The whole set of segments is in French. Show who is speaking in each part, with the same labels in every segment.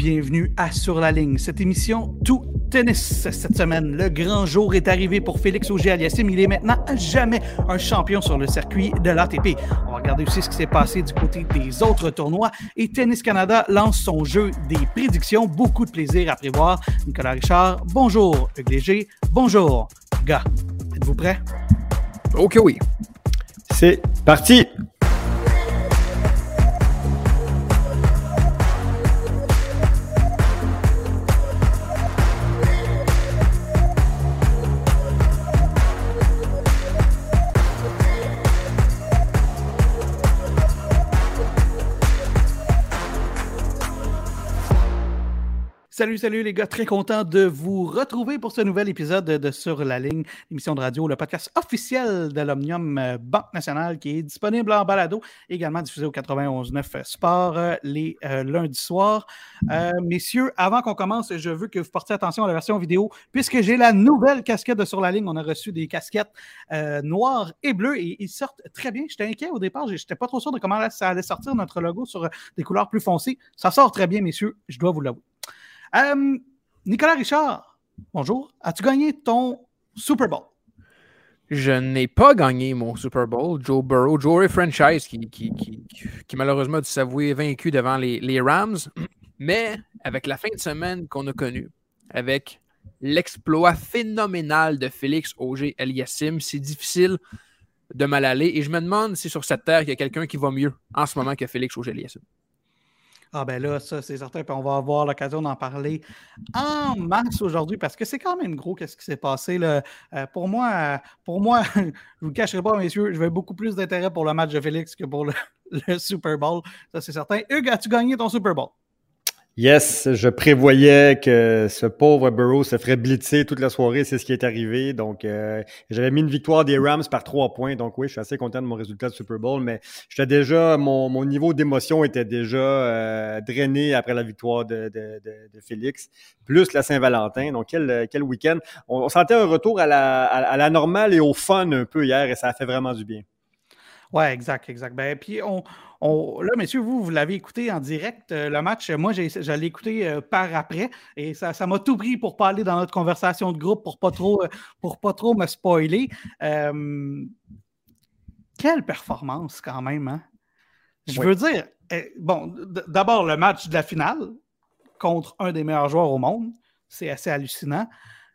Speaker 1: bienvenue à Sur la ligne. Cette émission tout tennis cette semaine. Le grand jour est arrivé pour Félix Auger-Aliassime. Il est maintenant à jamais un champion sur le circuit de l'ATP. On va regarder aussi ce qui s'est passé du côté des autres tournois. Et Tennis Canada lance son jeu des prédictions. Beaucoup de plaisir à prévoir. Nicolas Richard, bonjour. Hugues Léger, bonjour. Gars, êtes-vous prêts?
Speaker 2: Ok, oui.
Speaker 3: C'est parti!
Speaker 1: Salut les gars, très content de vous retrouver pour ce nouvel épisode de Sur la ligne, l'émission de radio, le podcast officiel de l'Omnium Banque Nationale qui est disponible en balado, également diffusé au 91.9 Sport les lundis soirs. Messieurs, avant qu'on commence, je veux que vous portiez attention à la version vidéo, puisque j'ai la nouvelle casquette de Sur la ligne. On a reçu des casquettes noires et bleues et ils sortent très bien. J'étais inquiet au départ, j'étais pas trop sûr de comment ça allait sortir notre logo sur des couleurs plus foncées. Ça sort très bien, messieurs, je dois vous l'avouer. Nicolas Richard, bonjour. As-tu gagné ton Super Bowl?
Speaker 2: Je n'ai pas gagné mon Super Bowl. Joe Burrow, Joe Franchise, qui malheureusement a dû s'avouer vaincu devant les Rams. Mais avec la fin de semaine qu'on a connue, avec l'exploit phénoménal de Félix Auger-Aliassime, c'est difficile de mal aller. Et je me demande si sur cette terre, il y a quelqu'un qui va mieux en ce moment que Félix Auger-Aliassime.
Speaker 1: Ah ben là, ça c'est certain, puis on va avoir l'occasion d'en parler en masse aujourd'hui parce que c'est quand même gros qu'est-ce qui s'est passé là. Pour moi, je ne vous le cacherai pas, messieurs, je vais beaucoup plus d'intérêt pour le match de Félix que pour le Super Bowl, ça c'est certain. Hugues, as-tu gagné ton Super Bowl?
Speaker 3: Yes, je prévoyais que ce pauvre Burrow se ferait blitzer toute la soirée, c'est ce qui est arrivé. Donc, j'avais mis une victoire des Rams par 3 points. Donc oui, je suis assez content de mon résultat de Super Bowl, mais mon niveau d'émotion était déjà drainé après la victoire de Félix, plus la Saint-Valentin. Donc, quel week-end. On sentait un retour à la normale et au fun un peu hier et ça a fait vraiment du bien.
Speaker 1: Oui, exact. Ben, puis, là, messieurs, vous l'avez écouté en direct, le match. Moi, je l'ai écouté par après et ça m'a tout pris pour pas aller dans notre conversation de groupe, pour pas trop me spoiler. Quelle performance, quand même, hein? Je veux dire, bon, d'abord, le match de la finale contre un des meilleurs joueurs au monde, c'est assez hallucinant.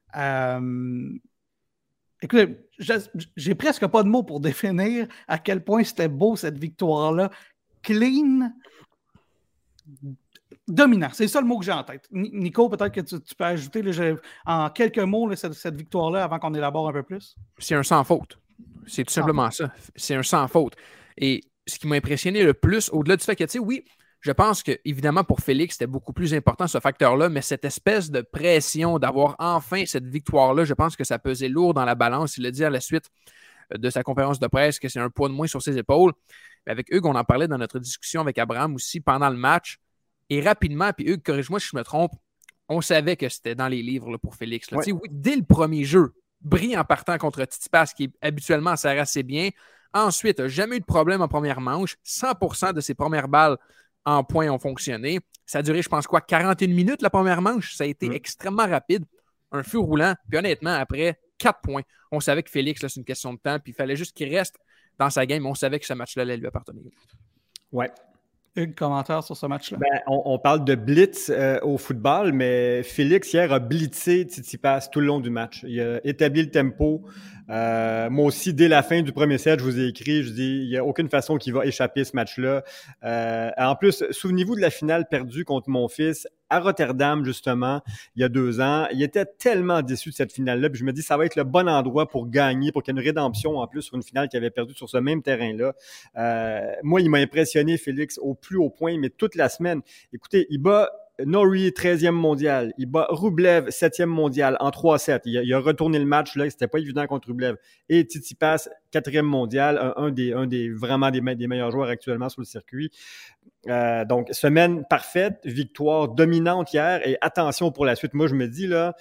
Speaker 1: Écoutez, j'ai presque pas de mots pour définir à quel point c'était beau cette victoire-là. Clean, dominant. C'est ça le mot que j'ai en tête. Nico, peut-être que tu peux ajouter en quelques mots cette victoire-là avant qu'on élabore un peu plus.
Speaker 2: C'est un sans faute. C'est tout simplement ça. C'est un sans faute. Et ce qui m'a impressionné le plus, au-delà du fait que, tu sais, oui, je pense que, évidemment, pour Félix, c'était beaucoup plus important ce facteur-là, mais cette espèce de pression d'avoir enfin cette victoire-là, je pense que ça pesait lourd dans la balance. Il l'a dit à la suite de sa conférence de presse que c'est un poids de moins sur ses épaules. Mais avec Hugues, on en parlait dans notre discussion avec Abraham aussi pendant le match. Et rapidement, puis Hugues, corrige-moi si je me trompe, on savait que c'était dans les livres là, pour Félix. Là. Ouais. Oui, dès le premier jeu, brille en partant contre Tsitsipas, qui habituellement sert assez bien. Ensuite, n'a jamais eu de problème en première manche. 100% de ses premières balles en points ont fonctionné. Ça a duré, je pense, 41 minutes la première manche. Ça a été extrêmement rapide. Un feu roulant. Puis honnêtement, après 4 points, on savait que Félix, là, c'est une question de temps. Puis il fallait juste qu'il reste dans sa game. On savait que ce match-là allait lui appartenir.
Speaker 3: Ouais.
Speaker 1: Hugues, commentaire sur ce match-là?
Speaker 3: Ben, on parle de blitz au football, mais Félix, hier, a blitzé Tsitsipas tout le long du match. Il a établi le tempo. Moi aussi, dès la fin du premier set, je vous ai écrit, je dis, il n'y a aucune façon qu'il va échapper ce match-là. En plus, souvenez-vous de la finale perdue contre mon fils à Rotterdam, justement, il y a 2 ans. Il était tellement déçu de cette finale-là. Puis je me dis, ça va être le bon endroit pour gagner, pour qu'il y ait une rédemption en plus sur une finale qu'il avait perdue sur ce même terrain-là. Moi, il m'a impressionné, Félix, au plus haut point, mais toute la semaine. Écoutez, il bat Norrie, 13e mondial. Il bat Rublev, 7e mondial, en 3-7. Il a retourné le match, là. C'était pas évident contre Rublev. Et Tsitsipas, 4e mondial, un des vraiment des meilleurs joueurs actuellement sur le circuit. Donc, semaine parfaite, victoire dominante hier, et attention pour la suite. Moi, je me dis, là,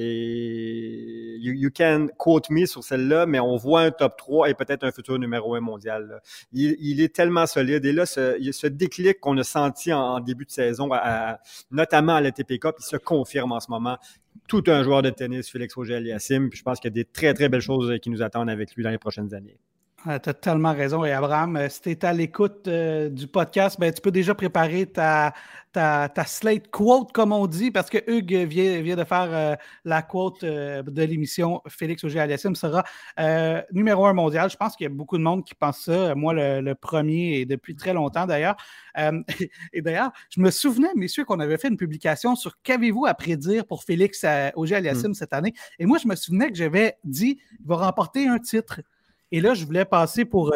Speaker 3: et you can quote me sur celle-là, mais on voit un top 3 et peut-être un futur numéro 1 mondial. Là. Il est tellement solide. Et là, ce déclic qu'on a senti en début de saison, notamment à l'ATP Cup, il se confirme en ce moment. Tout un joueur de tennis, Félix Auger-Aliassime. Puis je pense qu'il y a des très, très belles choses qui nous attendent avec lui dans les prochaines années.
Speaker 1: Tu as tellement raison. Et Abraham, si tu es à l'écoute du podcast, ben, tu peux déjà préparer ta slate quote, comme on dit, parce que Hugues vient de faire la quote de l'émission. Félix Auger-Aliassime sera numéro 1 mondial. Je pense qu'il y a beaucoup de monde qui pense ça. Moi, le premier, et depuis très longtemps d'ailleurs. Et d'ailleurs, je me souvenais, messieurs, qu'on avait fait une publication sur qu'avez-vous à prédire pour Félix Auger-Aliassime cette année. Et moi, je me souvenais que j'avais dit qu'il va remporter un titre. Et là, je voulais passer pour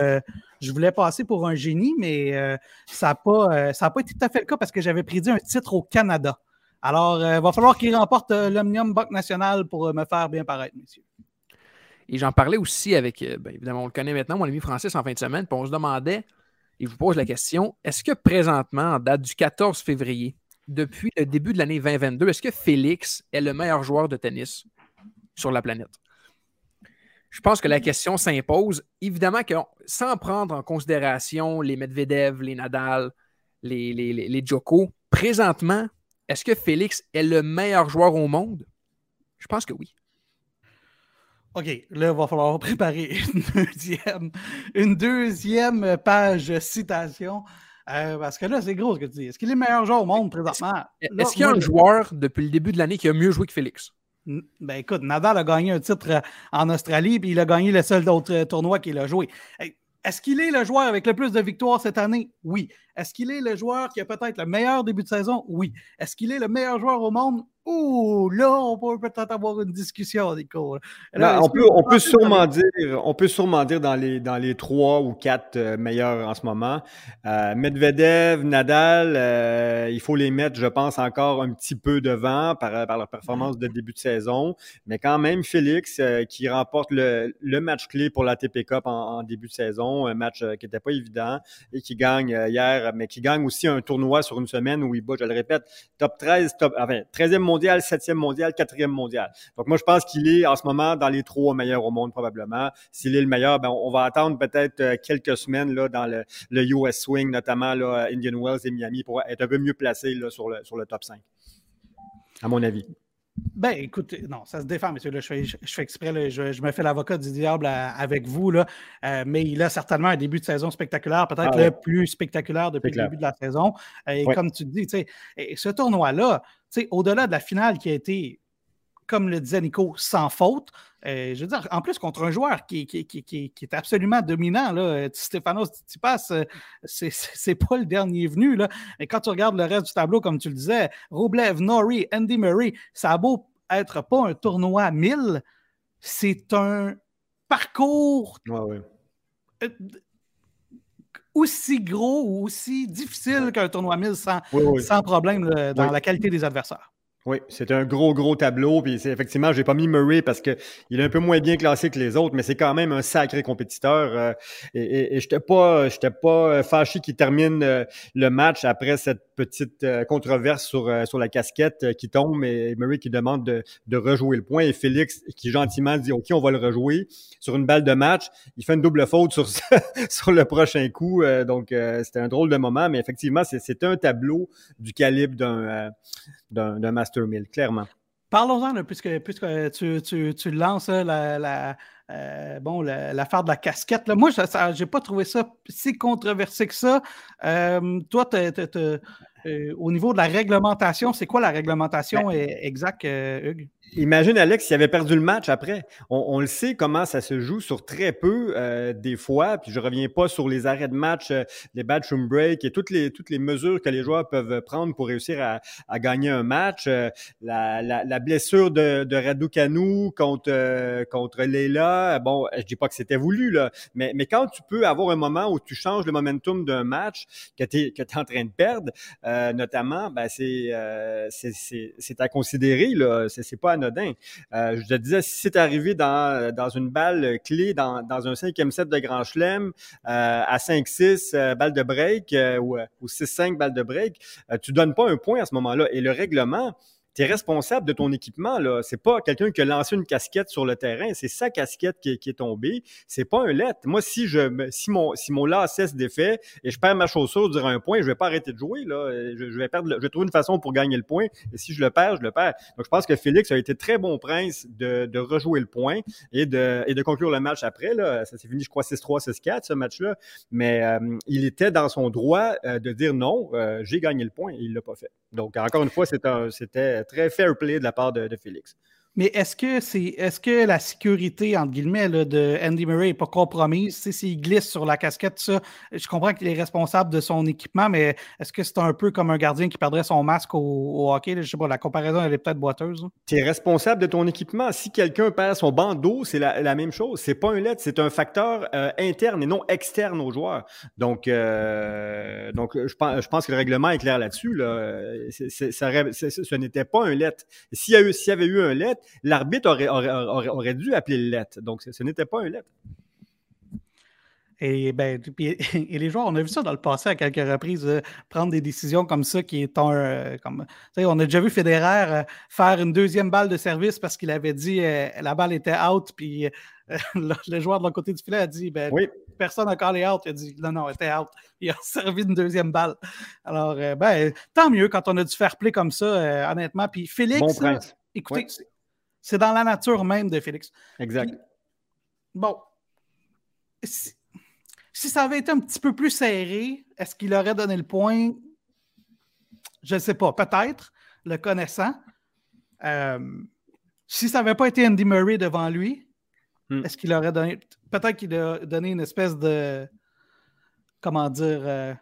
Speaker 1: un génie, mais ça n'a pas été tout à fait le cas parce que j'avais prédit un titre au Canada. Alors, il va falloir qu'il remporte l'Omnium Banque Nationale pour me faire bien paraître, messieurs.
Speaker 2: Et j'en parlais aussi avec, évidemment, on le connaît maintenant, mon ami Francis, en fin de semaine, puis on se demandait, et je vous pose la question, est-ce que présentement, en date du 14 février, depuis le début de l'année 2022, est-ce que Félix est le meilleur joueur de tennis sur la planète? Je pense que la question s'impose. Évidemment que sans prendre en considération les Medvedev, les Nadal, les Djoko, présentement, est-ce que Félix est le meilleur joueur au monde? Je pense que oui. OK,
Speaker 1: là, il va falloir préparer une deuxième page citation. Parce que là, c'est gros ce que tu dis. Est-ce qu'il est le meilleur joueur au monde présentement?
Speaker 2: Est-ce qu'il y a un joueur depuis le début de l'année qui a mieux joué que Félix?
Speaker 1: Ben écoute, Nadal a gagné un titre en Australie, puis il a gagné le seul autre tournoi qu'il a joué. Est-ce qu'il est le joueur avec le plus de victoires cette année? Oui. Est-ce qu'il est le joueur qui a peut-être le meilleur début de saison? Oui. Est-ce qu'il est le meilleur joueur au monde? Ouh, là, on peut peut-être avoir une discussion, Nico.
Speaker 3: Là, on peut sûrement dire dans les 3 ou 4 meilleurs en ce moment. Medvedev, Nadal, il faut les mettre, je pense, encore un petit peu devant par leur performance de début de saison. Mais quand même, Félix, qui remporte le match clé pour l'ATP Cup en début de saison, un match qui n'était pas évident, et qui gagne hier, mais qui gagne aussi un tournoi sur une semaine où il bat, je le répète, top 13, 13e mondial, 7e mondial, 4e mondial. Donc moi, je pense qu'il est en ce moment dans les 3 meilleurs au monde probablement. S'il est le meilleur, ben on va attendre peut-être quelques semaines là, dans le US Swing, notamment là, Indian Wells et Miami, pour être un peu mieux placé là, sur le top 5, à mon avis.
Speaker 1: Ben, écoute, non, ça se défend, monsieur. Là, je fais exprès, là, je me fais l'avocat du diable avec vous, là, mais il a certainement un début de saison spectaculaire, peut-être le plus spectaculaire depuis le début de la saison. Et comme tu dis, ce tournoi-là, au-delà de la finale qui a été, comme le disait Nico, sans faute, je veux dire, en plus contre un joueur qui est absolument dominant, là, Stefanos Tsitsipas, c'est pas le dernier venu, là. Mais quand tu regardes le reste du tableau, comme tu le disais, Rublev, Norrie, Andy Murray, ça a beau être pas un tournoi 1000, c'est un parcours aussi gros ou aussi difficile qu'un tournoi 1000 sans problème là, dans la qualité des adversaires.
Speaker 3: Oui, c'est un gros tableau. Puis effectivement, j'ai pas mis Murray parce que il est un peu moins bien classé que les autres, mais c'est quand même un sacré compétiteur. Et j'étais pas fâché qu'il termine le match après cette petite controverse sur la casquette qui tombe, et Murray qui demande de rejouer le point, et Félix qui gentiment dit OK, on va le rejouer sur une balle de match. Il fait une double faute sur le prochain coup. Donc c'était un drôle de moment, mais effectivement, c'est un tableau du calibre d'un Master 1000, clairement.
Speaker 1: Parlons-en, puisque tu lances l'affaire de la casquette. Là. Moi, je n'ai pas trouvé ça si controversé que ça. Toi, au niveau de la réglementation, c'est quoi la réglementation exacte, Hugues?
Speaker 3: Imagine, Alex, s'il avait perdu le match après. On le sait comment ça se joue sur très peu des fois. Puis je reviens pas sur les arrêts de match, les bathroom breaks et toutes les mesures que les joueurs peuvent prendre pour réussir à gagner un match. La blessure de Raducanu contre Leila, bon, je dis pas que c'était voulu, là, mais quand tu peux avoir un moment où tu changes le momentum d'un match que tu es en train de perdre, notamment, ben c'est à considérer, là. C'est pas anodin. Je te disais, si c'est arrivé dans une balle clé, dans un 5e set de Grand Chelem, à 5-6 balles de break ou 6-5 balles de break, tu donnes pas un point à ce moment-là. Et le règlement, tu es responsable de ton équipement, là. C'est pas quelqu'un qui a lancé une casquette sur le terrain, c'est sa casquette qui est tombée. C'est pas un let. Moi, si mon lacet se défait et je perds ma chaussure durant un point, je vais pas arrêter de jouer, là. Je vais trouver une façon pour gagner le point. Et si je le perds, je le perds. Donc, je pense que Félix a été très bon prince de rejouer le point et de conclure le match après, là. Ça s'est fini, je crois, 6-3, 6-4, ce match-là. Mais il était dans son droit de dire non, j'ai gagné le point et il l'a pas fait. Donc, encore une fois, c'était très fair play de la part de Félix.
Speaker 1: Mais est-ce que la sécurité, entre guillemets, là, de Andy Murray n'est pas compromise? S'il glisse sur la casquette, ça, je comprends qu'il est responsable de son équipement, mais est-ce que c'est un peu comme un gardien qui perdrait son masque au hockey? Là, je sais pas, la comparaison, elle est peut-être boiteuse.
Speaker 3: Tu es responsable de ton équipement. Si quelqu'un perd son bandeau, c'est la même chose. C'est pas un let, c'est un facteur interne et non externe aux joueurs. Donc je pense que le règlement est clair là-dessus. Là. Ce n'était pas un let. S'il y avait eu un let, l'arbitre aurait dû appeler le let. Donc, ce n'était pas un let.
Speaker 1: Et les joueurs, on a vu ça dans le passé à quelques reprises, prendre des décisions comme ça qui est on a déjà vu Federer faire une deuxième balle de service parce qu'il avait dit la balle était out, puis le joueur de l'autre côté du filet a dit oui. Personne n'a callé out. Il a dit non, elle était out. Il a servi une deuxième balle. Alors, tant mieux quand on a du fair play comme ça, honnêtement. Puis Félix,
Speaker 3: bon prince.
Speaker 1: Écoutez, c'est dans la nature même de Félix.
Speaker 3: Exact.
Speaker 1: Puis, bon, si ça avait été un petit peu plus serré, est-ce qu'il aurait donné le point? Je ne sais pas, peut-être, le connaissant. Si ça n'avait pas été Andy Murray devant lui, est-ce qu'il aurait donné... Peut-être qu'il a donné une espèce de... Comment dire...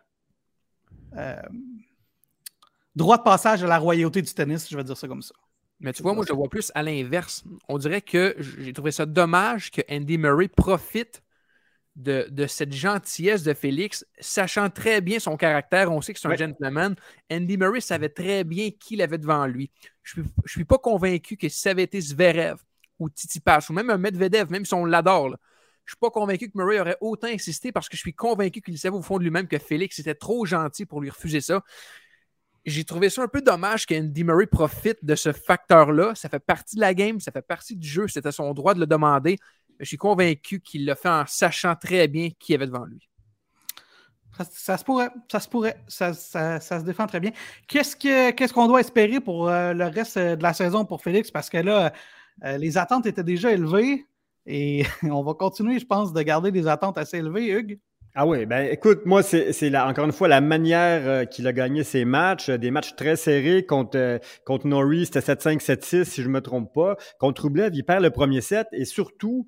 Speaker 1: droit de passage à la royauté du tennis, je vais dire ça comme ça.
Speaker 2: Mais tu vois, moi, je le vois plus à l'inverse. On dirait que j'ai trouvé ça dommage que Andy Murray profite de cette gentillesse de Félix, sachant très bien son caractère. On sait que c'est un gentleman. Andy Murray savait très bien qui il avait devant lui. Je ne suis pas convaincu que si ça avait été Zverev ou Tsitsipas ou même un Medvedev, même si on l'adore, là, je ne suis pas convaincu que Murray aurait autant insisté parce que je suis convaincu qu'il savait au fond de lui-même que Félix était trop gentil pour lui refuser ça. J'ai trouvé ça un peu dommage qu'Andy Murray profite de ce facteur-là. Ça fait partie de la game, ça fait partie du jeu. C'était son droit de le demander. Mais je suis convaincu qu'il l'a fait en sachant très bien qui il avait devant lui.
Speaker 1: Ça se pourrait. Ça se défend très bien. Qu'est-ce qu'on doit espérer pour le reste de la saison pour Félix? Parce que là, les attentes étaient déjà élevées et on va continuer, je pense, de garder des attentes assez élevées, Hugues.
Speaker 3: Ah oui, ben écoute, moi, c'est encore une fois la manière qu'il a gagné ses matchs, des matchs très serrés contre Norrie, c'était 7-5, 7-6, si je me trompe pas. Contre Rublev, il perd le premier set et surtout,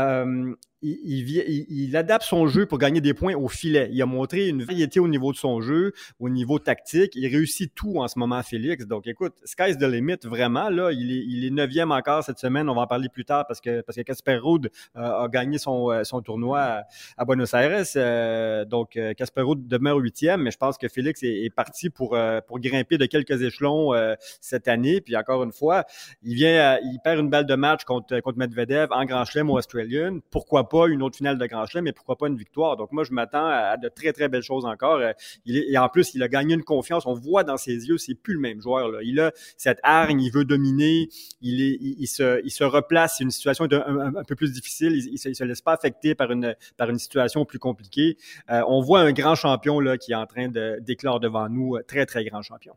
Speaker 3: il adapte son jeu pour gagner des points au filet. Il a montré une variété au niveau de son jeu, au niveau tactique. Il réussit tout en ce moment, Félix. Donc, écoute, sky's the limit, vraiment. Là, il est 9e encore cette semaine. On va en parler plus tard parce que Casper Ruud a gagné son tournoi à Buenos Aires. Donc, Casper Ruud demeure 8e, mais je pense que Félix est parti pour grimper de quelques échelons cette année. Puis encore une fois, il perd une balle de match contre Medvedev en Grand Chelem au Australian. Pourquoi pas une autre finale de Grand Chelem, mais pourquoi pas une victoire? Donc moi, je m'attends à de très, très belles choses encore. Et en plus, il a gagné une confiance. On voit dans ses yeux, c'est plus le même joueur, là. Il a cette hargne, il veut dominer, il se replace. C'est une situation un peu plus difficile. Il se laisse pas affecter par une situation plus compliquée. On voit un grand champion là, qui est en train d'éclore devant nous. Très, très grand champion.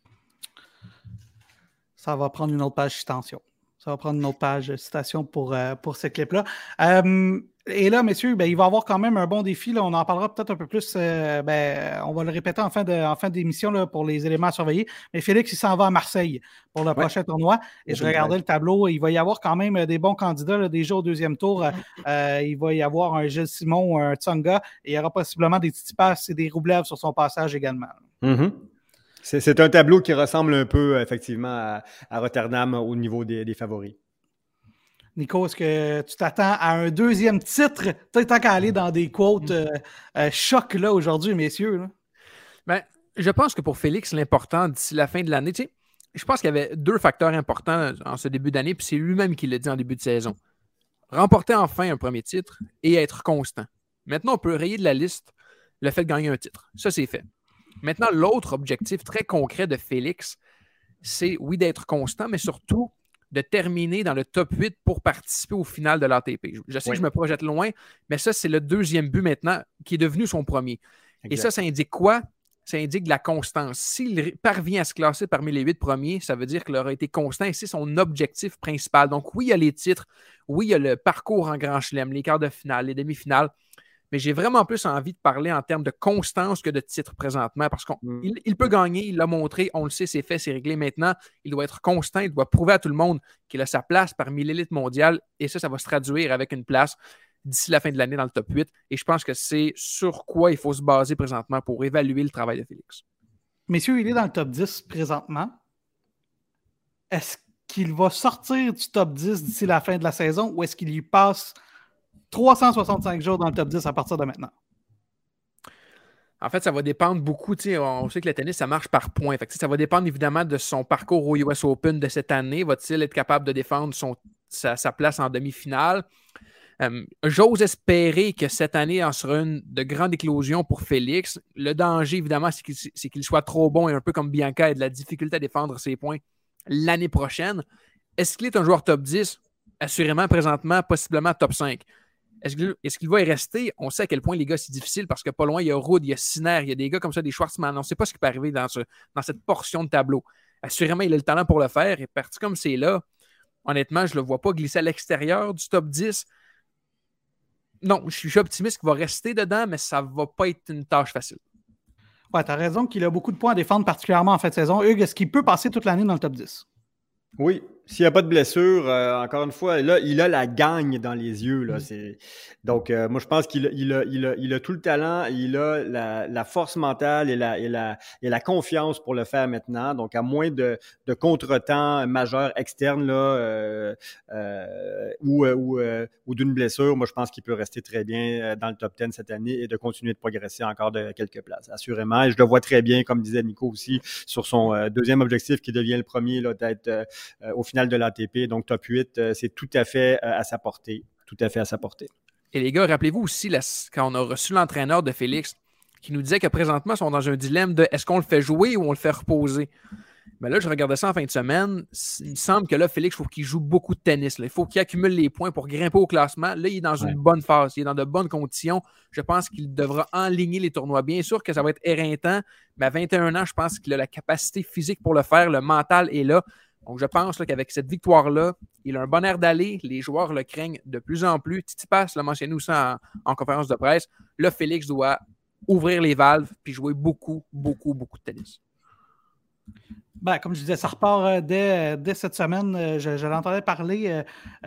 Speaker 1: Ça va prendre une autre page citation. Ça va prendre une autre page citation pour ce clip-là. Et là, messieurs, il va y avoir quand même un bon défi. Là. On en parlera peut-être un peu plus. On va le répéter en fin d'émission là, pour les éléments à surveiller. Mais Félix, il s'en va à Marseille pour le prochain tournoi. Et je regardais le tableau. Il va y avoir quand même des bons candidats là, déjà au deuxième tour. Il va y avoir un Gilles Simon, un Tsonga. Et il y aura possiblement des Tsitsipas et des Rublev sur son passage également.
Speaker 3: Mm-hmm. C'est un tableau qui ressemble un peu, effectivement, à Rotterdam au niveau des favoris.
Speaker 1: Nico, est-ce que tu t'attends à un deuxième titre? Tant qu'à aller dans des quotes chocs là, aujourd'hui, messieurs. Là.
Speaker 2: Ben, je pense que pour Félix, l'important d'ici la fin de l'année, tu sais, je pense qu'il y avait 2 facteurs importants en ce début d'année, puis c'est lui-même qui l'a dit en début de saison. Remporter enfin un premier titre et être constant. Maintenant, on peut rayer de la liste le fait de gagner un titre. Ça, c'est fait. Maintenant, l'autre objectif très concret de Félix, c'est, oui, d'être constant, mais surtout de terminer dans le top 8 pour participer au final de l'ATP. Je sais que je me projette loin, mais ça, c'est le 2e but maintenant qui est devenu son premier. Exact. Et ça indique quoi? Ça indique de la constance. S'il parvient à se classer parmi les 8 premiers, ça veut dire qu'il aura été constant et c'est son objectif principal. Donc oui, il y a les titres, oui, il y a le parcours en Grand Chelem, les quarts de finale, les demi-finales, mais j'ai vraiment plus envie de parler en termes de constance que de titre présentement parce qu'il peut gagner, il l'a montré, on le sait, c'est fait, c'est réglé maintenant. Il doit être constant, il doit prouver à tout le monde qu'il a sa place parmi l'élite mondiale et ça va se traduire avec une place d'ici la fin de l'année dans le top 8. Et je pense que c'est sur quoi il faut se baser présentement pour évaluer le travail de Félix.
Speaker 1: Messieurs, il est dans le top 10 présentement. Est-ce qu'il va sortir du top 10 d'ici la fin de la saison ou est-ce qu'il y passe 365 jours dans le top 10 à partir de maintenant?
Speaker 2: En fait, ça va dépendre beaucoup. On sait que le tennis, ça marche par points. Fait que, ça va dépendre évidemment de son parcours au US Open de cette année. Va-t-il être capable de défendre sa place en demi-finale? J'ose espérer que cette année en sera une de grande éclosion pour Félix. Le danger, évidemment, c'est qu'il soit trop bon et un peu comme Bianca ait de la difficulté à défendre ses points l'année prochaine. Est-ce qu'il est un joueur top 10? Assurément, présentement, possiblement top 5. Est-ce qu'il va y rester? On sait à quel point, les gars, c'est difficile parce que pas loin, il y a Ruud, il y a Sinner, il y a des gars comme ça, des Schwartzman. On ne sait pas ce qui peut arriver dans cette portion de tableau. Assurément, il a le talent pour le faire. Et parti comme c'est là, honnêtement, je ne le vois pas glisser à l'extérieur du top 10. Non, je suis optimiste qu'il va rester dedans, mais ça ne va pas être une tâche facile.
Speaker 1: Ouais, tu as raison qu'il a beaucoup de points à défendre, particulièrement en fin de saison. Hugues, est-ce qu'il peut passer toute l'année dans le top 10?
Speaker 3: Oui, s'il n'y a pas de blessure, encore une fois, là, il a la gagne dans les yeux. Là, donc, moi, je pense qu'il a tout le talent, il a la force mentale et la confiance pour le faire maintenant. Donc, à moins de contretemps majeurs externes là, ou d'une blessure, moi, je pense qu'il peut rester très bien dans le top 10 cette année et de continuer de progresser encore de quelques places, assurément. Et je le vois très bien, comme disait Nico aussi, sur son 2e objectif qui devient le premier, là, d'être au final de l'ATP. Donc, top 8, c'est tout à fait à sa portée. Tout à fait à sa portée.
Speaker 2: Et les gars, rappelez-vous aussi, quand on a reçu l'entraîneur de Félix, qui nous disait que présentement, ils sont dans un dilemme de est-ce qu'on le fait jouer ou on le fait reposer? Mais là, je regardais ça en fin de semaine. Il me semble que là, Félix, il faut qu'il joue beaucoup de tennis. Là. Il faut qu'il accumule les points pour grimper au classement. Là, il est dans une bonne phase. Il est dans de bonnes conditions. Je pense qu'il devra enligner les tournois. Bien sûr que ça va être éreintant, mais à 21 ans, je pense qu'il a la capacité physique pour le faire. Le mental est là. Donc, je pense là, qu'avec cette victoire-là, il a un bon air d'aller. Les joueurs le craignent de plus en plus. Tsitsipas l'a mentionné aussi en conférence de presse. Là, Félix doit ouvrir les valves puis jouer beaucoup, beaucoup, beaucoup de tennis.
Speaker 1: Ben, comme je disais, ça repart dès cette semaine. Je l'entendais parler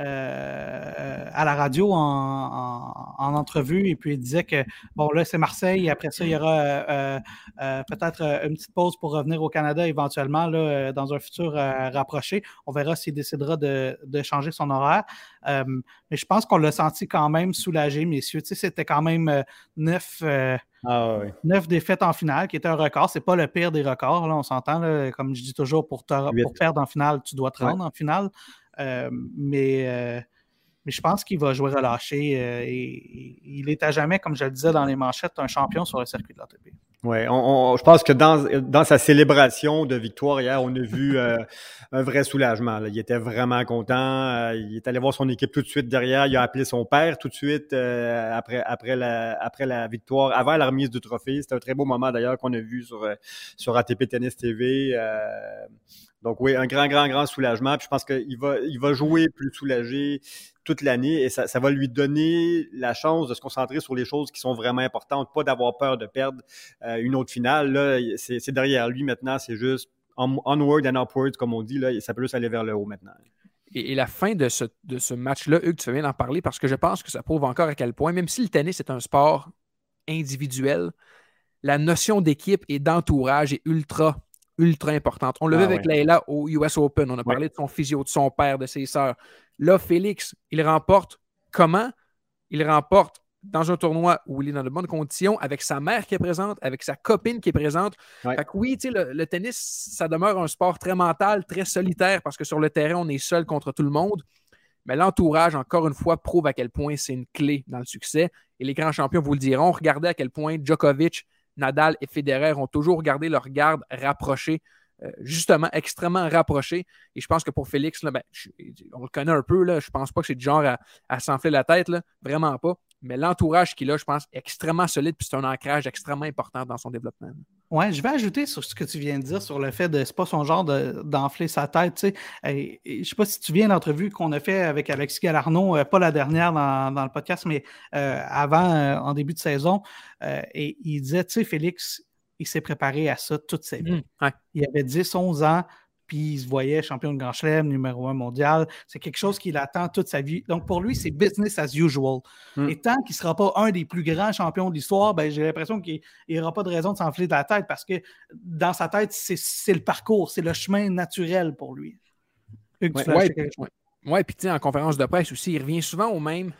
Speaker 1: à la radio en entrevue et puis il disait que, bon, là, c'est Marseille. Après ça, il y aura peut-être une petite pause pour revenir au Canada éventuellement là, dans un futur rapproché. On verra s'il décidera de changer son horaire. Mais je pense qu'on l'a senti quand même soulagé, messieurs. Tu sais, c'était quand même 9 défaites en finale, qui était un record. C'est pas le pire des records, là, on s'entend. Là, comme je dis toujours, pour perdre en finale, tu dois te rendre en finale. Mais je pense qu'il va jouer relâché. Et il est à jamais, comme je le disais dans les manchettes, un champion sur le circuit de l'ATP.
Speaker 3: Oui, je pense que dans sa célébration de victoire hier, on a vu un vrai soulagement. Là. Il était vraiment content. Il est allé voir son équipe tout de suite derrière. Il a appelé son père tout de suite après la victoire, avant la remise du trophée. C'était un très beau moment d'ailleurs qu'on a vu sur ATP Tennis TV. Donc oui, un grand soulagement. Puis je pense qu'il va jouer plus soulagé toute l'année et ça va lui donner la chance de se concentrer sur les choses qui sont vraiment importantes, pas d'avoir peur de perdre une autre finale. Là, c'est derrière lui maintenant, c'est juste onward and upwards, comme on dit, là, ça peut juste aller vers le haut maintenant.
Speaker 2: Et la fin de ce match-là, Hugues, tu fais bien d'en parler parce que je pense que ça prouve encore à quel point, même si le tennis est un sport individuel, la notion d'équipe et d'entourage est ultra importante. On l'a vu avec Layla au US Open. On a parlé de son physio, de son père, de ses sœurs. Là, Félix, il remporte comment? Il remporte dans un tournoi où il est dans de bonnes conditions, avec sa mère qui est présente, avec sa copine qui est présente.
Speaker 3: Ouais.
Speaker 2: Fait que oui, le tennis, ça demeure un sport très mental, très solitaire, parce que sur le terrain, on est seul contre tout le monde. Mais l'entourage, encore une fois, prouve à quel point c'est une clé dans le succès. Et les grands champions vous le diront. Regardez à quel point Djokovic, Nadal et Federer ont toujours gardé leur garde rapprochée, justement extrêmement rapprochée. Et je pense que pour Félix, là, on le connaît un peu. Là, je pense pas que c'est du genre à s'enfler la tête. Là, vraiment pas. Mais l'entourage qu'il a, je pense, est extrêmement solide. Puis c'est un ancrage extrêmement important dans son développement.
Speaker 1: Ouais, je vais ajouter sur ce que tu viens de dire sur le fait de c'est pas son genre d'enfler sa tête. Tu sais. Je sais pas si tu te souviens de l'entrevue qu'on a fait avec Alexis Galarneau, pas la dernière dans le podcast, mais avant, en début de saison. Et il disait, tu sais, Félix, il s'est préparé à ça toute sa vie.
Speaker 2: Ouais.
Speaker 1: Il avait 10-11 ans, puis il se voyait champion de Grand Chelem, numéro 1 mondial. C'est quelque chose qu'il attend toute sa vie. Donc, pour lui, c'est business as usual. Et tant qu'il ne sera pas un des plus grands champions de l'histoire, ben, j'ai l'impression qu'il n'y aura pas de raison de s'enfler de la tête parce que dans sa tête, c'est le parcours, c'est le chemin naturel pour lui.
Speaker 2: Oui, puis tu sais, en conférence de presse aussi, il revient souvent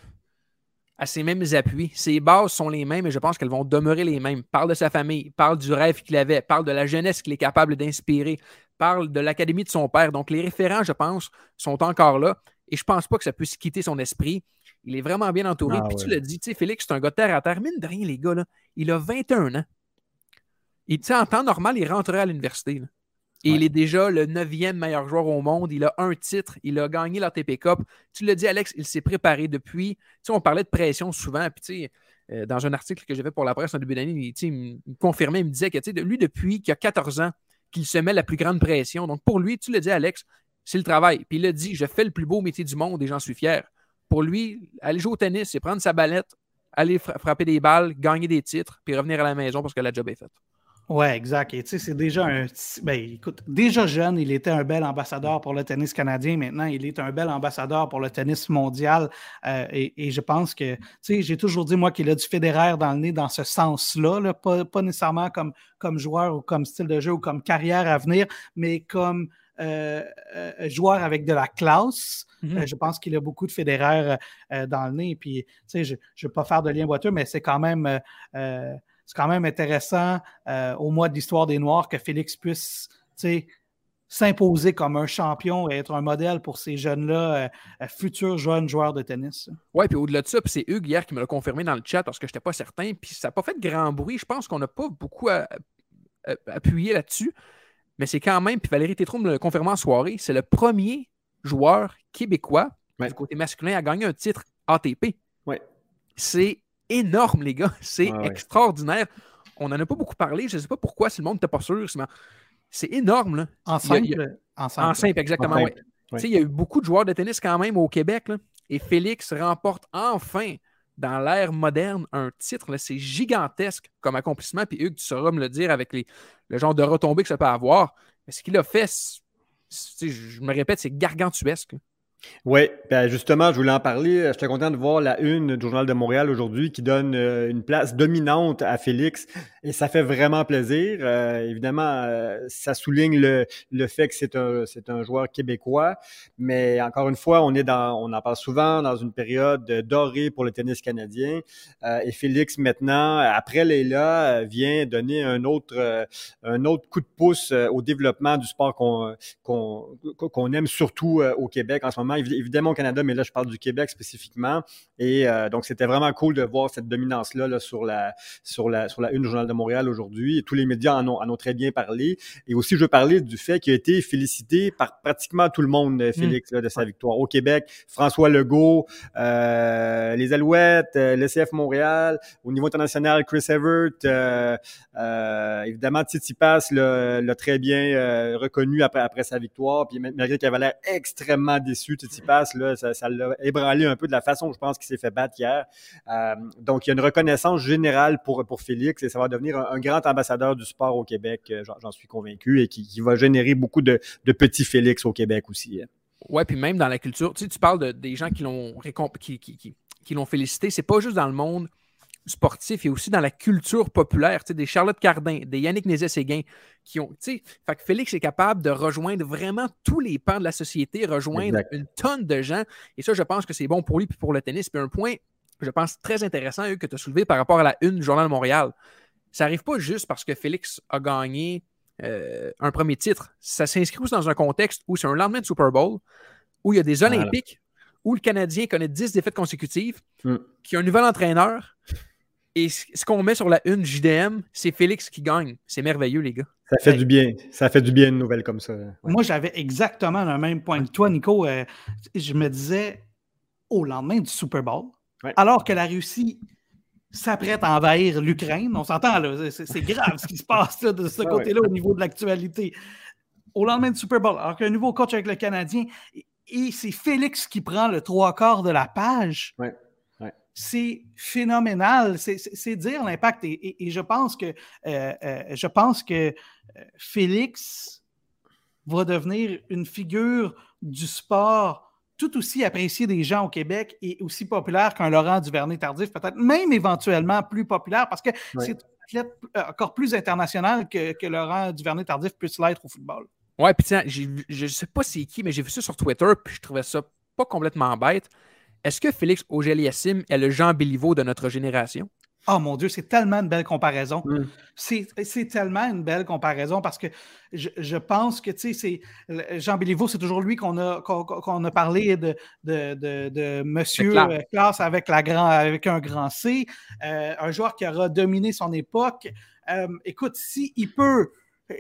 Speaker 2: à ses mêmes appuis. Ses bases sont les mêmes et je pense qu'elles vont demeurer les mêmes. Parle de sa famille, parle du rêve qu'il avait, parle de la jeunesse qu'il est capable d'inspirer, parle de l'académie de son père. Donc, les référents, je pense, sont encore là et je pense pas que ça puisse quitter son esprit. Il est vraiment bien entouré. Puis tu l'as dit, tu sais, Félix, c'est un gars de terre à terre. Mine de rien, les gars, là, il a 21 ans. Et tu sais, en temps normal, il rentrerait à l'université. Là. Et il est déjà le 9e meilleur joueur au monde. Il a un titre. Il a gagné l'ATP Cup. Tu l'as dit, Alex, il s'est préparé depuis. Tu sais, on parlait de pression souvent. Puis, tu sais, dans un article que j'ai fait pour la presse en début d'année, il me confirmait, il me disait que, tu sais, lui, depuis qu'il a 14 ans, qu'il se met la plus grande pression. Donc, pour lui, tu l'as dit, Alex, c'est le travail. Puis, il a dit, je fais le plus beau métier du monde et j'en suis fier. Pour lui, aller jouer au tennis, c'est prendre sa ballette, aller frapper des balles, gagner des titres, puis revenir à la maison parce que la job est faite.
Speaker 1: Oui, exact. Et tu sais, c'est déjà écoute, déjà jeune, il était un bel ambassadeur pour le tennis canadien. Maintenant, il est un bel ambassadeur pour le tennis mondial. Et je pense que, tu sais, j'ai toujours dit, moi, qu'il a du Federer dans le nez dans ce sens-là, là, pas nécessairement comme joueur ou comme style de jeu ou comme carrière à venir, mais comme joueur avec de la classe. Je pense qu'il a beaucoup de Federer dans le nez. Puis, tu sais, je ne veux pas faire de lien boiteux, mais c'est quand même... c'est quand même intéressant au mois de l'histoire des Noirs que Félix puisse s'imposer comme un champion et être un modèle pour ces jeunes-là, futurs jeunes joueurs de tennis.
Speaker 2: Oui, puis au-delà de ça, c'est Hugues hier qui me l'a confirmé dans le chat parce que je n'étais pas certain, puis ça n'a pas fait de grand bruit. Je pense qu'on n'a pas beaucoup appuyé là-dessus, mais c'est quand même, puis Valérie Tétrault me l'a confirmé en soirée, c'est le premier joueur québécois du côté masculin à gagner un titre ATP.
Speaker 3: Ouais.
Speaker 2: C'est énorme, les gars. C'est extraordinaire. On n'en a pas beaucoup parlé. Je ne sais pas pourquoi, si le monde n'était pas sûr. C'est énorme. Là.
Speaker 1: En simple,
Speaker 2: exactement.
Speaker 3: Ouais.
Speaker 2: Ouais. Ouais. Il y a eu beaucoup de joueurs de tennis quand même au Québec. Là, et Félix remporte enfin, dans l'ère moderne, un titre. Là, c'est gigantesque comme accomplissement. Puis Hugues, tu sauras me le dire avec le genre de retombées que ça peut avoir. Mais ce qu'il a fait, je me répète, c'est gargantuesque.
Speaker 3: Oui, ben justement, je voulais en parler. J'étais content de voir la une du Journal de Montréal aujourd'hui qui donne une place dominante à Félix et ça fait vraiment plaisir. Évidemment, ça souligne le fait que c'est un joueur québécois, mais encore une fois, on en parle souvent dans une période dorée pour le tennis canadien et Félix maintenant, après Leila, vient donner un autre coup de pouce au développement du sport qu'on aime surtout au Québec en ce moment. Évidemment au Canada, mais là, je parle du Québec spécifiquement. Et donc, c'était vraiment cool de voir cette dominance-là là, sur la une du Journal de Montréal aujourd'hui. Et tous les médias en ont très bien parlé. Et aussi, je veux parler du fait qu'il a été félicité par pratiquement tout le monde, Félix, là, de sa victoire. Au Québec, François Legault, les Alouettes, l'SCF Montréal. Au niveau international, Chris Evert. Évidemment, Tsitsipas l'a très bien reconnu après sa victoire. Puis malgré qu'il avait l'air extrêmement déçu, Tsitsipas, là, ça l'a ébranlé un peu de la façon, je pense, qu'il s'est fait battre hier. Donc, il y a une reconnaissance générale pour Félix et ça va devenir un grand ambassadeur du sport au Québec, j'en suis convaincu, et qui va générer beaucoup de petits Félix au Québec aussi.
Speaker 2: Oui, puis même dans la culture, tu sais, tu parles des gens qui l'ont félicité, c'est pas juste dans le monde sportif, il y a aussi dans la culture populaire, tu sais, des Charlotte Cardin, des Yannick Nézet-Séguin qui ont, tu sais, fait que Félix est capable de rejoindre vraiment tous les pans de la société, rejoindre une tonne de gens, et ça, je pense que c'est bon pour lui puis pour le tennis. Puis un point je pense, très intéressant que tu as soulevé par rapport à la une du Journal de Montréal. Ça n'arrive pas juste parce que Félix a gagné un premier titre. Ça s'inscrit aussi dans un contexte où c'est un lendemain de Super Bowl, où il y a des Olympiques, où le Canadien connaît 10 défaites consécutives, qui a un nouvel entraîneur. Et ce qu'on met sur la une JDM, c'est Félix qui gagne. C'est merveilleux, les gars.
Speaker 3: Ça fait du bien. Ça fait du bien une nouvelle comme ça. Ouais.
Speaker 1: Moi, j'avais exactement le même point que toi, Nico. Je me disais, au lendemain du Super Bowl, alors que la Russie s'apprête à envahir l'Ukraine, on s'entend, là, c'est grave ce qui se passe là, de ce côté-là au niveau de l'actualité. Au lendemain du Super Bowl, alors qu'un nouveau coach avec le Canadien, et c'est Félix qui prend le 3/4 de la page.
Speaker 3: Ouais.
Speaker 1: C'est phénoménal. C'est dire l'impact. Et je pense que Félix va devenir une figure du sport tout aussi appréciée des gens au Québec et aussi populaire qu'un Laurent Duvernay-Tardif, peut-être même éventuellement plus populaire parce que c'est un athlète encore plus international que Laurent Duvernay-Tardif puisse l'être au football.
Speaker 2: Ouais, puis tiens, je sais pas c'est qui, mais j'ai vu ça sur Twitter, puis je trouvais ça pas complètement bête. Est-ce que Félix Auger-Aliassime est le Jean Béliveau de notre génération?
Speaker 1: Oh mon Dieu, c'est tellement une belle comparaison. C'est tellement une belle comparaison parce que je pense que, tu sais, Jean Béliveau, c'est toujours lui qu'on a parlé de Monsieur Classe avec un grand C, un joueur qui aura dominé son époque. Écoute, s'il peut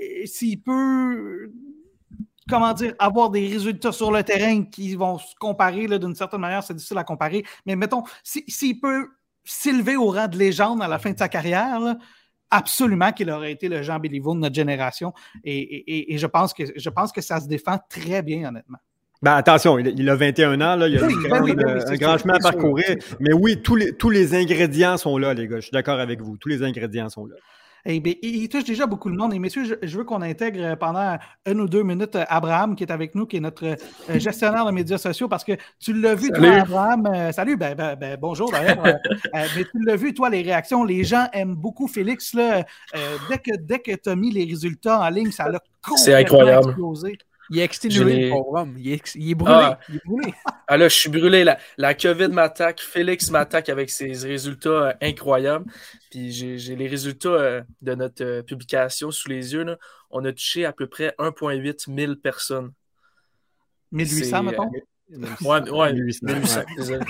Speaker 1: comment dire, avoir des résultats sur le terrain qui vont se comparer là, d'une certaine manière, c'est difficile à comparer, mais mettons, s'il peut s'élever au rang de légende à la fin de sa carrière, là, absolument qu'il aurait été le Jean Béliveau de notre génération et je pense que ça se défend très bien, honnêtement.
Speaker 3: Ben attention, il a 21 ans, là, il a un grand chemin à parcourir, mais oui, tous les ingrédients sont là, les gars, je suis d'accord avec vous, tous les ingrédients sont là.
Speaker 1: Eh bien, il touche déjà beaucoup de monde. Et messieurs, je veux qu'on intègre pendant 1 ou 2 minutes Abraham qui est avec nous, qui est notre gestionnaire de médias sociaux, parce que tu l'as vu,
Speaker 4: salut.
Speaker 1: Toi, Abraham. Salut, bonjour d'ailleurs. Mais tu l'as vu, toi, les réactions. Les gens aiment beaucoup Félix. Là, dès que tu as mis les résultats en ligne, ça l'a complètement explosé.
Speaker 2: Il est exténué, le pauvre homme. Il est brûlé. Il est brûlé.
Speaker 4: Ah là, je suis brûlé. La COVID m'attaque. Félix m'attaque avec ses résultats incroyables. Puis j'ai les résultats de notre publication sous les yeux. Là. On a touché à peu près 1,8 000 personnes.
Speaker 1: 1800, mettons?
Speaker 4: Ouais, 1800, désolé.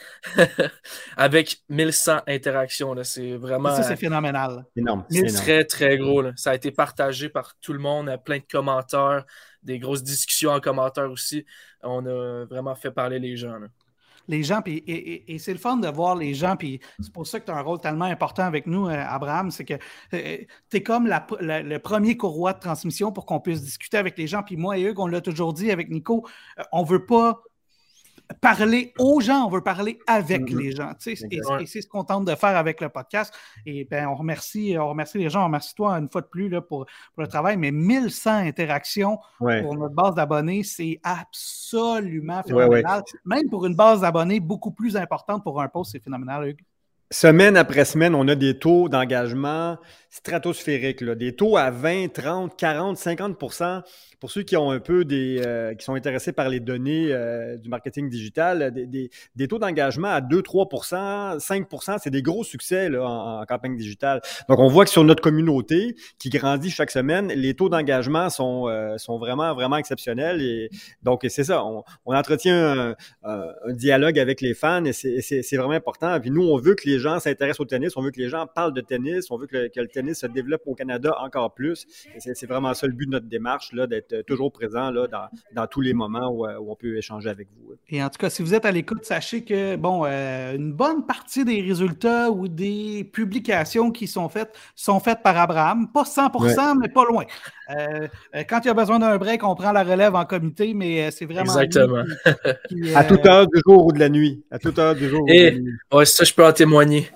Speaker 4: Avec 1100 interactions. Là. C'est vraiment...
Speaker 1: Ça, c'est phénoménal.
Speaker 3: Énorme.
Speaker 4: C'est très, très gros. Là. Ça a été partagé par tout le monde, plein de commentaires, des grosses discussions en commentaire aussi. On a vraiment fait parler les gens. Là.
Speaker 1: Les gens, puis et c'est le fun de voir les gens, puis c'est pour ça que tu as un rôle tellement important avec nous, Abraham, c'est que tu es comme le premier courroie de transmission pour qu'on puisse discuter avec les gens, puis moi et Hugues, on l'a toujours dit avec Nico, on veut pas parler aux gens, on veut parler avec les gens. Et c'est ce qu'on tente de faire avec le podcast. Et ben, on remercie les gens, on remercie toi une fois de plus là, pour le travail, mais 1100 interactions pour notre base d'abonnés, c'est absolument phénoménal. Même pour une base d'abonnés beaucoup plus importante pour un post, c'est phénoménal, Hugues.
Speaker 3: Semaine après semaine, on a des taux d'engagement stratosphériques, là, des taux à 20, 30, 40, 50%. Pour ceux qui ont un peu qui sont intéressés par les données du marketing digital, des taux d'engagement à 2, 3%, 5%, c'est des gros succès là, en campagne digitale. Donc, on voit que sur notre communauté qui grandit chaque semaine, les taux d'engagement sont vraiment, vraiment exceptionnels. Et donc, c'est ça, on entretient un dialogue avec les fans et c'est vraiment important. Puis nous, on veut que les gens s'intéressent au tennis, on veut que les gens parlent de tennis, on veut que le tennis se développe au Canada encore plus. Et c'est vraiment ça le but de notre démarche, là, d'être toujours présent là, dans tous les moments où on peut échanger avec vous.
Speaker 1: Et en tout cas, si vous êtes à l'écoute, sachez que une bonne partie des résultats ou des publications qui sont faites par Abraham. Pas 100%, mais pas loin. Quand il y a besoin d'un break, on prend la relève en comité, mais c'est vraiment...
Speaker 4: Exactement.
Speaker 3: À toute heure du jour ou de la nuit. À toute heure du jour ou de la nuit.
Speaker 4: Ouais, ça, je peux en témoigner.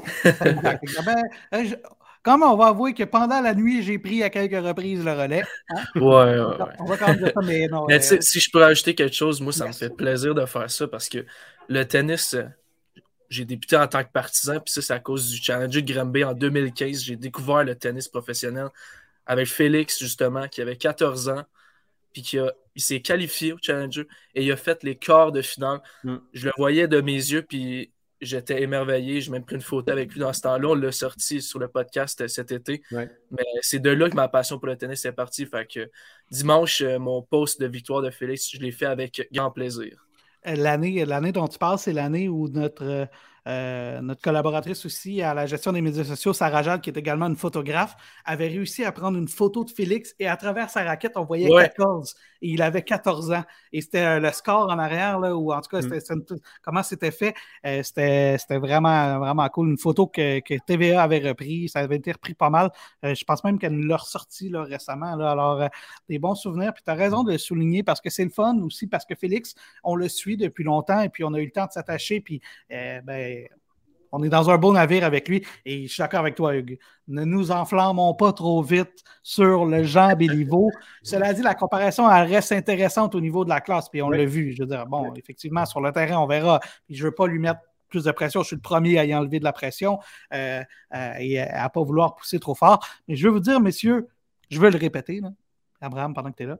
Speaker 1: Comme on va avouer que pendant la nuit, j'ai pris à quelques reprises le relais. Hein?
Speaker 4: Ouais.
Speaker 1: On va quand même dire ça, mais non.
Speaker 4: Mais si je peux ajouter quelque chose, moi, ça me fait plaisir de faire ça parce que le tennis, j'ai débuté en tant que partisan, puis ça, c'est à cause du Challenger de Granby en 2015. J'ai découvert le tennis professionnel avec Félix, justement, qui avait 14 ans, puis il s'est qualifié au Challenger et il a fait les quarts de finale. Je le voyais de mes yeux, puis j'étais émerveillé. J'ai même pris une photo avec lui dans ce temps-là. On l'a sorti sur le podcast cet été.
Speaker 3: Ouais.
Speaker 4: Mais c'est de là que ma passion pour le tennis est partie. Fait que dimanche, mon post de victoire de Félix, je l'ai fait avec grand plaisir.
Speaker 1: L'année dont tu parles, c'est l'année où notre collaboratrice aussi à la gestion des médias sociaux, Sarah Jade, qui est également une photographe, avait réussi à prendre une photo de Félix et à travers sa raquette, on voyait 14 et il avait 14 ans. Et c'était le score en arrière, là, ou en tout cas, comment c'était fait. C'était vraiment, vraiment cool. Une photo que TVA avait repris. Ça avait été repris pas mal. Je pense même qu'elle nous l'a ressorti là, récemment. Là. Alors, des bons souvenirs. Puis tu as raison de le souligner parce que c'est le fun aussi, parce que Félix, on le suit depuis longtemps et puis on a eu le temps de s'attacher. Puis, on est dans un beau navire avec lui et je suis d'accord avec toi, Hugues. Ne nous enflammons pas trop vite sur le Jean Béliveau. Cela dit, la comparaison, elle reste intéressante au niveau de la classe, puis on l'a vu. Je veux dire, bon, effectivement, sur le terrain, on verra. Puis je ne veux pas lui mettre plus de pression. Je suis le premier à y enlever de la pression et à ne pas vouloir pousser trop fort. Mais je veux vous dire, messieurs, je veux le répéter, là, Abraham, pendant que tu es là.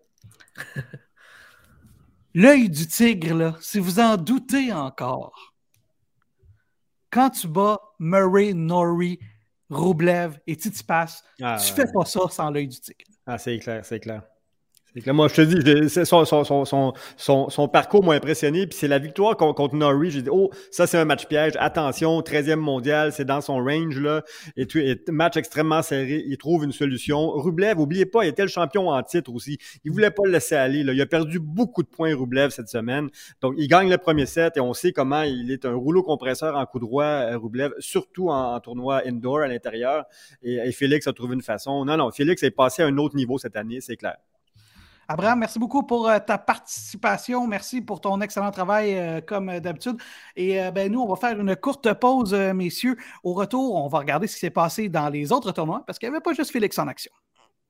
Speaker 1: L'œil du tigre, là, si vous en doutez encore, quand tu bats Murray, Norrie, Rublev et Tsitsipas, tu fais pas ça sans l'œil du tigre.
Speaker 3: Ah, c'est clair, c'est clair. Moi, je te dis, son parcours m'a impressionné. Puis c'est la victoire contre Norrie. J'ai dit, oh, ça, c'est un match piège. Attention, 13e mondial, c'est dans son range, là. Et match extrêmement serré. Il trouve une solution. Rublev, n'oubliez pas, il était le champion en titre aussi. Il voulait pas le laisser aller, là. Il a perdu beaucoup de points, Rublev, cette semaine. Donc, il gagne le premier set et on sait comment il est un rouleau compresseur en coup droit, Rublev, surtout en tournoi indoor à l'intérieur. Et Félix a trouvé une façon. Non, Félix est passé à un autre niveau cette année, c'est clair.
Speaker 1: Abraham, merci beaucoup pour ta participation. Merci pour ton excellent travail, comme d'habitude. Et nous, on va faire une courte pause, messieurs. Au retour, on va regarder ce qui s'est passé dans les autres tournois, parce qu'il n'y avait pas juste Félix en action.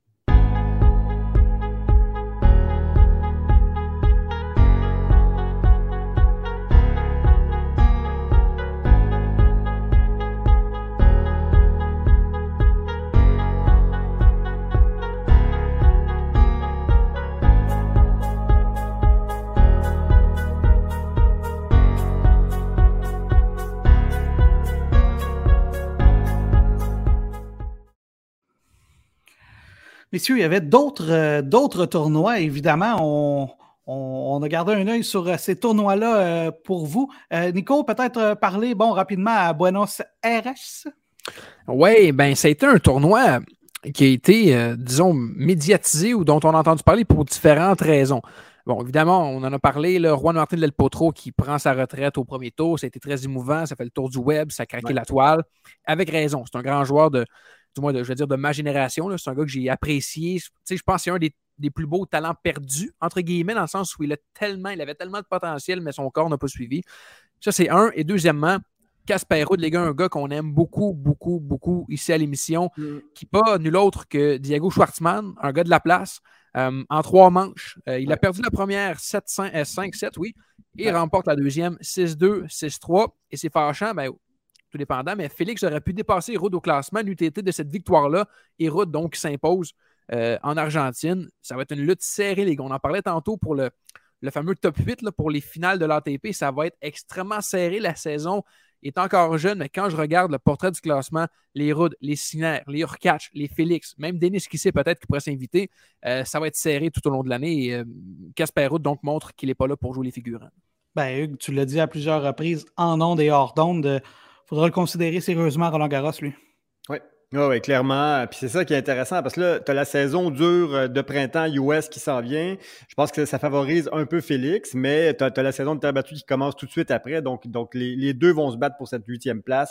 Speaker 1: Messieurs, il y avait d'autres tournois. Évidemment, on a gardé un œil sur ces tournois-là pour vous. Nico, peut-être parler rapidement à Buenos Aires?
Speaker 2: Oui, ça a été un tournoi qui a été, disons, médiatisé ou dont on a entendu parler pour différentes raisons. Bon, évidemment, on en a parlé, le Juan Martín del Potro qui prend sa retraite au premier tour. Ça a été très émouvant, ça fait le tour du web, ça a craqué la toile. Avec raison, c'est un grand joueur de ma génération. Là. C'est un gars que j'ai apprécié. Je pense que c'est un des plus beaux talents perdus, entre guillemets, dans le sens où il avait tellement de potentiel, mais son corps n'a pas suivi. Ça, c'est un. Et deuxièmement, Casper Ruud, les gars, un gars qu'on aime beaucoup, beaucoup, beaucoup ici à l'émission, qui n'est pas nul autre que Diego Schwartzmann, un gars de la place, en 3 manches. Il a perdu la première 5-7, oui, et remporte la deuxième 6-2, 6-3. Et c'est fâchant, tout dépendant, mais Félix aurait pu dépasser Ruud au classement, l'UTT de cette victoire-là, et Ruud donc s'impose en Argentine. Ça va être une lutte serrée, les gars. On en parlait tantôt pour le fameux top 8 là, pour les finales de l'ATP. Ça va être extrêmement serré. La saison est encore jeune, mais quand je regarde le portrait du classement, les Ruud, les Sinner, les Hurkacz, les Félix, même Denis Kissé peut-être qui pourrait s'inviter, ça va être serré tout au long de l'année. Et Casper Ruud donc montre qu'il n'est pas là pour jouer les figurants.
Speaker 1: Hugues, tu l'as dit à plusieurs reprises, en ondes et hors d'ondes, faudra le considérer sérieusement à Roland-Garros, lui.
Speaker 3: Oui, clairement. Puis c'est ça qui est intéressant parce que là, tu as la saison dure de printemps US qui s'en vient. Je pense que ça favorise un peu Félix, mais tu as la saison de terre battue qui commence tout de suite après. Donc les deux vont se battre pour cette 8e place.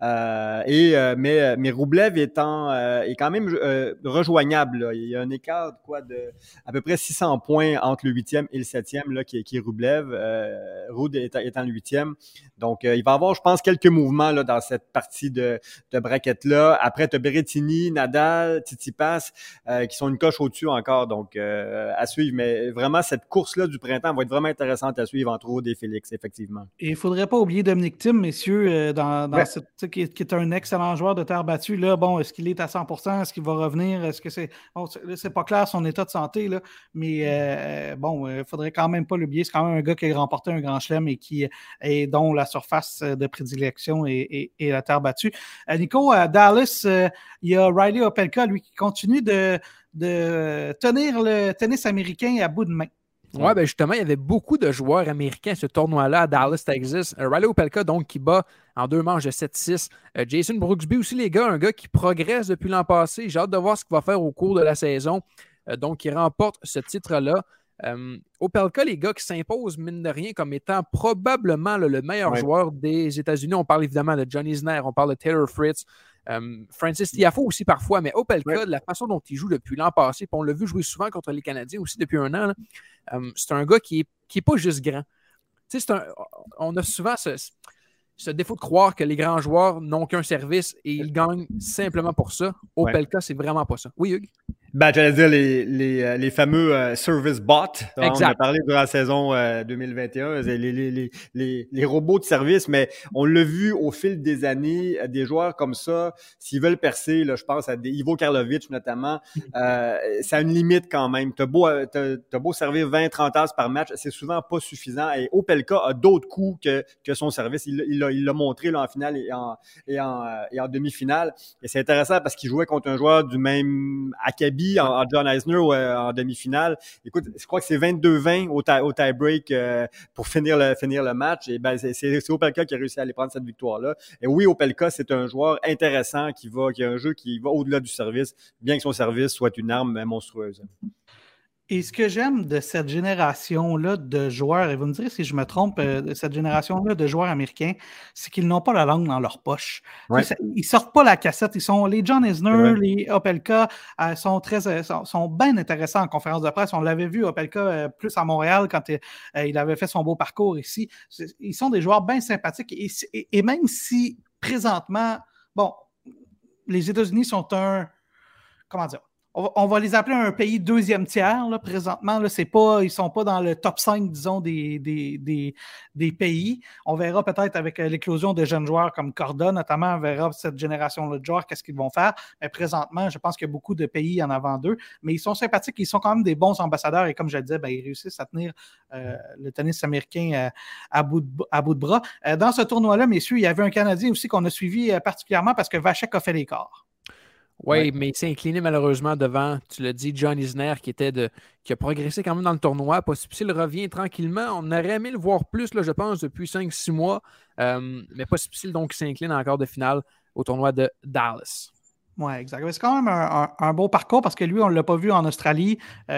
Speaker 3: Mais Rublev est quand même rejoignable. Là. Il y a un écart de à peu près 600 points entre le 8e et le 7e là, qui est Rublev. Ruud étant le 8e. Donc, il va y avoir, je pense, quelques mouvements là, dans cette partie de bracket-là. Après Après, tu as Berrettini, Nadal, Tsitsipas, qui sont une coche au-dessus encore, donc à suivre. Mais vraiment, cette course-là du printemps va être vraiment intéressante à suivre entre Ruud et Félix, effectivement.
Speaker 1: Et il ne faudrait pas oublier Dominic Thiem, messieurs,
Speaker 3: Ouais.
Speaker 1: qui est un excellent joueur de terre battue. Là, bon, est-ce qu'il est à 100%? Est-ce qu'il va revenir? Est-ce que c'est. Bon, c'est pas clair son état de santé, là, mais bon, il ne faudrait quand même pas l'oublier. C'est quand même un gars qui a remporté un grand chelem et dont la surface de prédilection est la terre battue. Nico, à Dallas, il y a Riley Opelka, lui, qui continue de tenir le tennis américain à bout de main.
Speaker 2: Oui, ben justement, il y avait beaucoup de joueurs américains à ce tournoi-là à Dallas, Texas. Riley Opelka, donc, qui bat en 2 manches de 7-6. Jason Brooksby aussi, les gars, un gars qui progresse depuis l'an passé. J'ai hâte de voir ce qu'il va faire au cours de la saison. Donc, il remporte ce titre-là. Opelka, les gars, qui s'impose, mine de rien, comme étant probablement le meilleur joueur des États-Unis. On parle évidemment de Johnny Isner, on parle de Taylor Fritz, Francis Tiafoe aussi parfois, mais Opelka, de la façon dont il joue depuis l'an passé, puis on l'a vu jouer souvent contre les Canadiens aussi depuis 1 an, là, c'est un gars qui est pas juste grand. On a souvent ce défaut de croire que les grands joueurs n'ont qu'un service et ils gagnent simplement pour ça. Opelka, c'est vraiment pas ça. Oui, Hugues?
Speaker 3: Ben, j'allais dire les fameux service bots.
Speaker 2: Exact.
Speaker 3: On a parlé durant la saison 2021, les robots de service, mais on l'a vu au fil des années, des joueurs comme ça, s'ils veulent percer, là, je pense à Ivo Karlovic notamment, ça a une limite quand même. T'as beau servir 20-30 tasses par match, c'est souvent pas suffisant. Et Opelka a d'autres coups que son service. Il l'a montré là, en finale et en demi-finale. Et c'est intéressant parce qu'il jouait contre un joueur du même acabit en John Isner en demi-finale. Écoute, je crois que c'est 22-20 au tie-break pour finir le match. Et ben, c'est Opelka qui a réussi à aller prendre cette victoire-là. Et oui, Opelka, c'est un joueur intéressant qui a un jeu qui va au-delà du service, bien que son service soit une arme monstrueuse.
Speaker 1: Et ce que j'aime de cette génération-là de joueurs, et vous me direz si je me trompe, de cette génération-là de joueurs américains, c'est qu'ils n'ont pas la langue dans leur poche. Ouais. Ils sortent pas la cassette. Les John Isner, les Opelka sont bien intéressants en conférence de presse. On l'avait vu, Opelka, plus à Montréal, quand il avait fait son beau parcours ici. Ils sont des joueurs bien sympathiques. Et même si, présentement, bon, les États-Unis sont comment dire, on va les appeler un pays deuxième tiers, là, présentement. Là, ils ne sont pas dans le top 5, disons, des pays. On verra peut-être avec l'éclosion de jeunes joueurs comme Corda, notamment, on verra cette génération-là de joueurs, qu'est-ce qu'ils vont faire. Mais présentement, je pense qu'il y a beaucoup de pays en avant d'eux. Mais ils sont sympathiques, ils sont quand même des bons ambassadeurs. Et comme je le disais, ils réussissent à tenir le tennis américain à bout de bras. Dans ce tournoi-là, messieurs, il y avait un Canadien aussi qu'on a suivi particulièrement parce que Vachek a fait l'écart.
Speaker 2: Oui, mais il s'est incliné malheureusement devant, tu l'as dit, John Isner qui a progressé quand même dans le tournoi. Pospisil revient tranquillement. On aurait aimé le voir plus, là, je pense, depuis 5-6 mois. Mais Pospisil, donc, s'incline en quart de finale au tournoi de Dallas.
Speaker 1: Oui, exact. C'est quand même un beau parcours parce que lui, on ne l'a pas vu en Australie. Il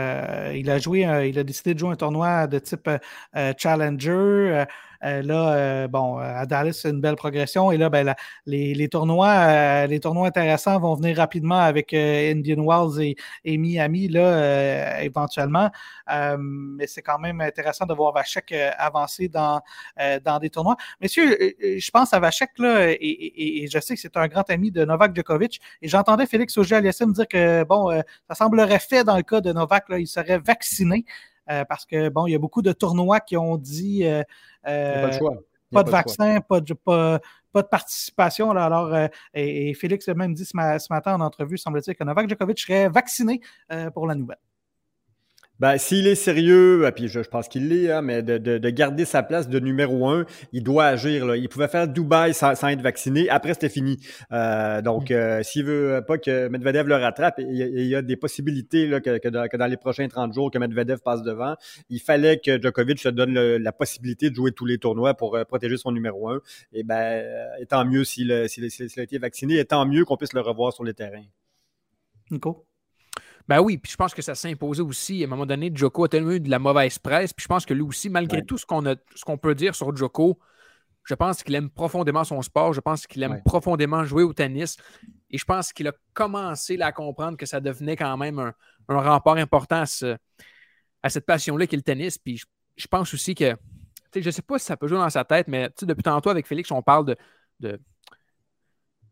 Speaker 1: a décidé de jouer un tournoi de type Challenger. À Dallas, c'est une belle progression. Et là, les tournois intéressants vont venir rapidement avec Indian Wells et Miami, là, éventuellement. Mais c'est quand même intéressant de voir Vachek avancer dans des tournois. Messieurs, je pense à Vachek, là, et je sais que c'est un grand ami de Novak Djokovic. Et j'entendais Félix Auger-Aliassime dire que, ça semblerait fait dans le cas de Novak, là, il serait vacciné. Parce que, il y a beaucoup de tournois qui ont dit
Speaker 3: pas de choix.
Speaker 1: Pas de vaccin, pas de participation. Là, alors, et Félix a même dit ce matin en entrevue, semble-t-il, que Novak Djokovic serait vacciné pour la nouvelle.
Speaker 3: Ben, s'il est sérieux, puis je pense qu'il l'est, hein, mais de garder sa place de numéro 1, il doit agir. Là. Il pouvait faire Dubaï sans être vacciné. Après, c'était fini. S'il veut pas que Medvedev le rattrape, il y a des possibilités là, que dans les prochains 30 jours, que Medvedev passe devant. Il fallait que Djokovic se donne la possibilité de jouer tous les tournois pour protéger son numéro 1. Et et tant mieux s'il a été vacciné, et tant mieux qu'on puisse le revoir sur les terrains.
Speaker 1: Nico?
Speaker 2: Ben oui, puis je pense que ça s'imposait aussi. À un moment donné, Djoko a tellement eu de la mauvaise presse. Puis je pense que lui aussi, malgré tout ce qu'on peut dire sur Djoko, je pense qu'il aime profondément son sport. Je pense qu'il aime profondément jouer au tennis. Et je pense qu'il a commencé à comprendre que ça devenait quand même un rempart important à cette passion-là qu'est le tennis. Puis je pense aussi que, je ne sais pas si ça peut jouer dans sa tête, mais depuis tantôt avec Félix, on parle de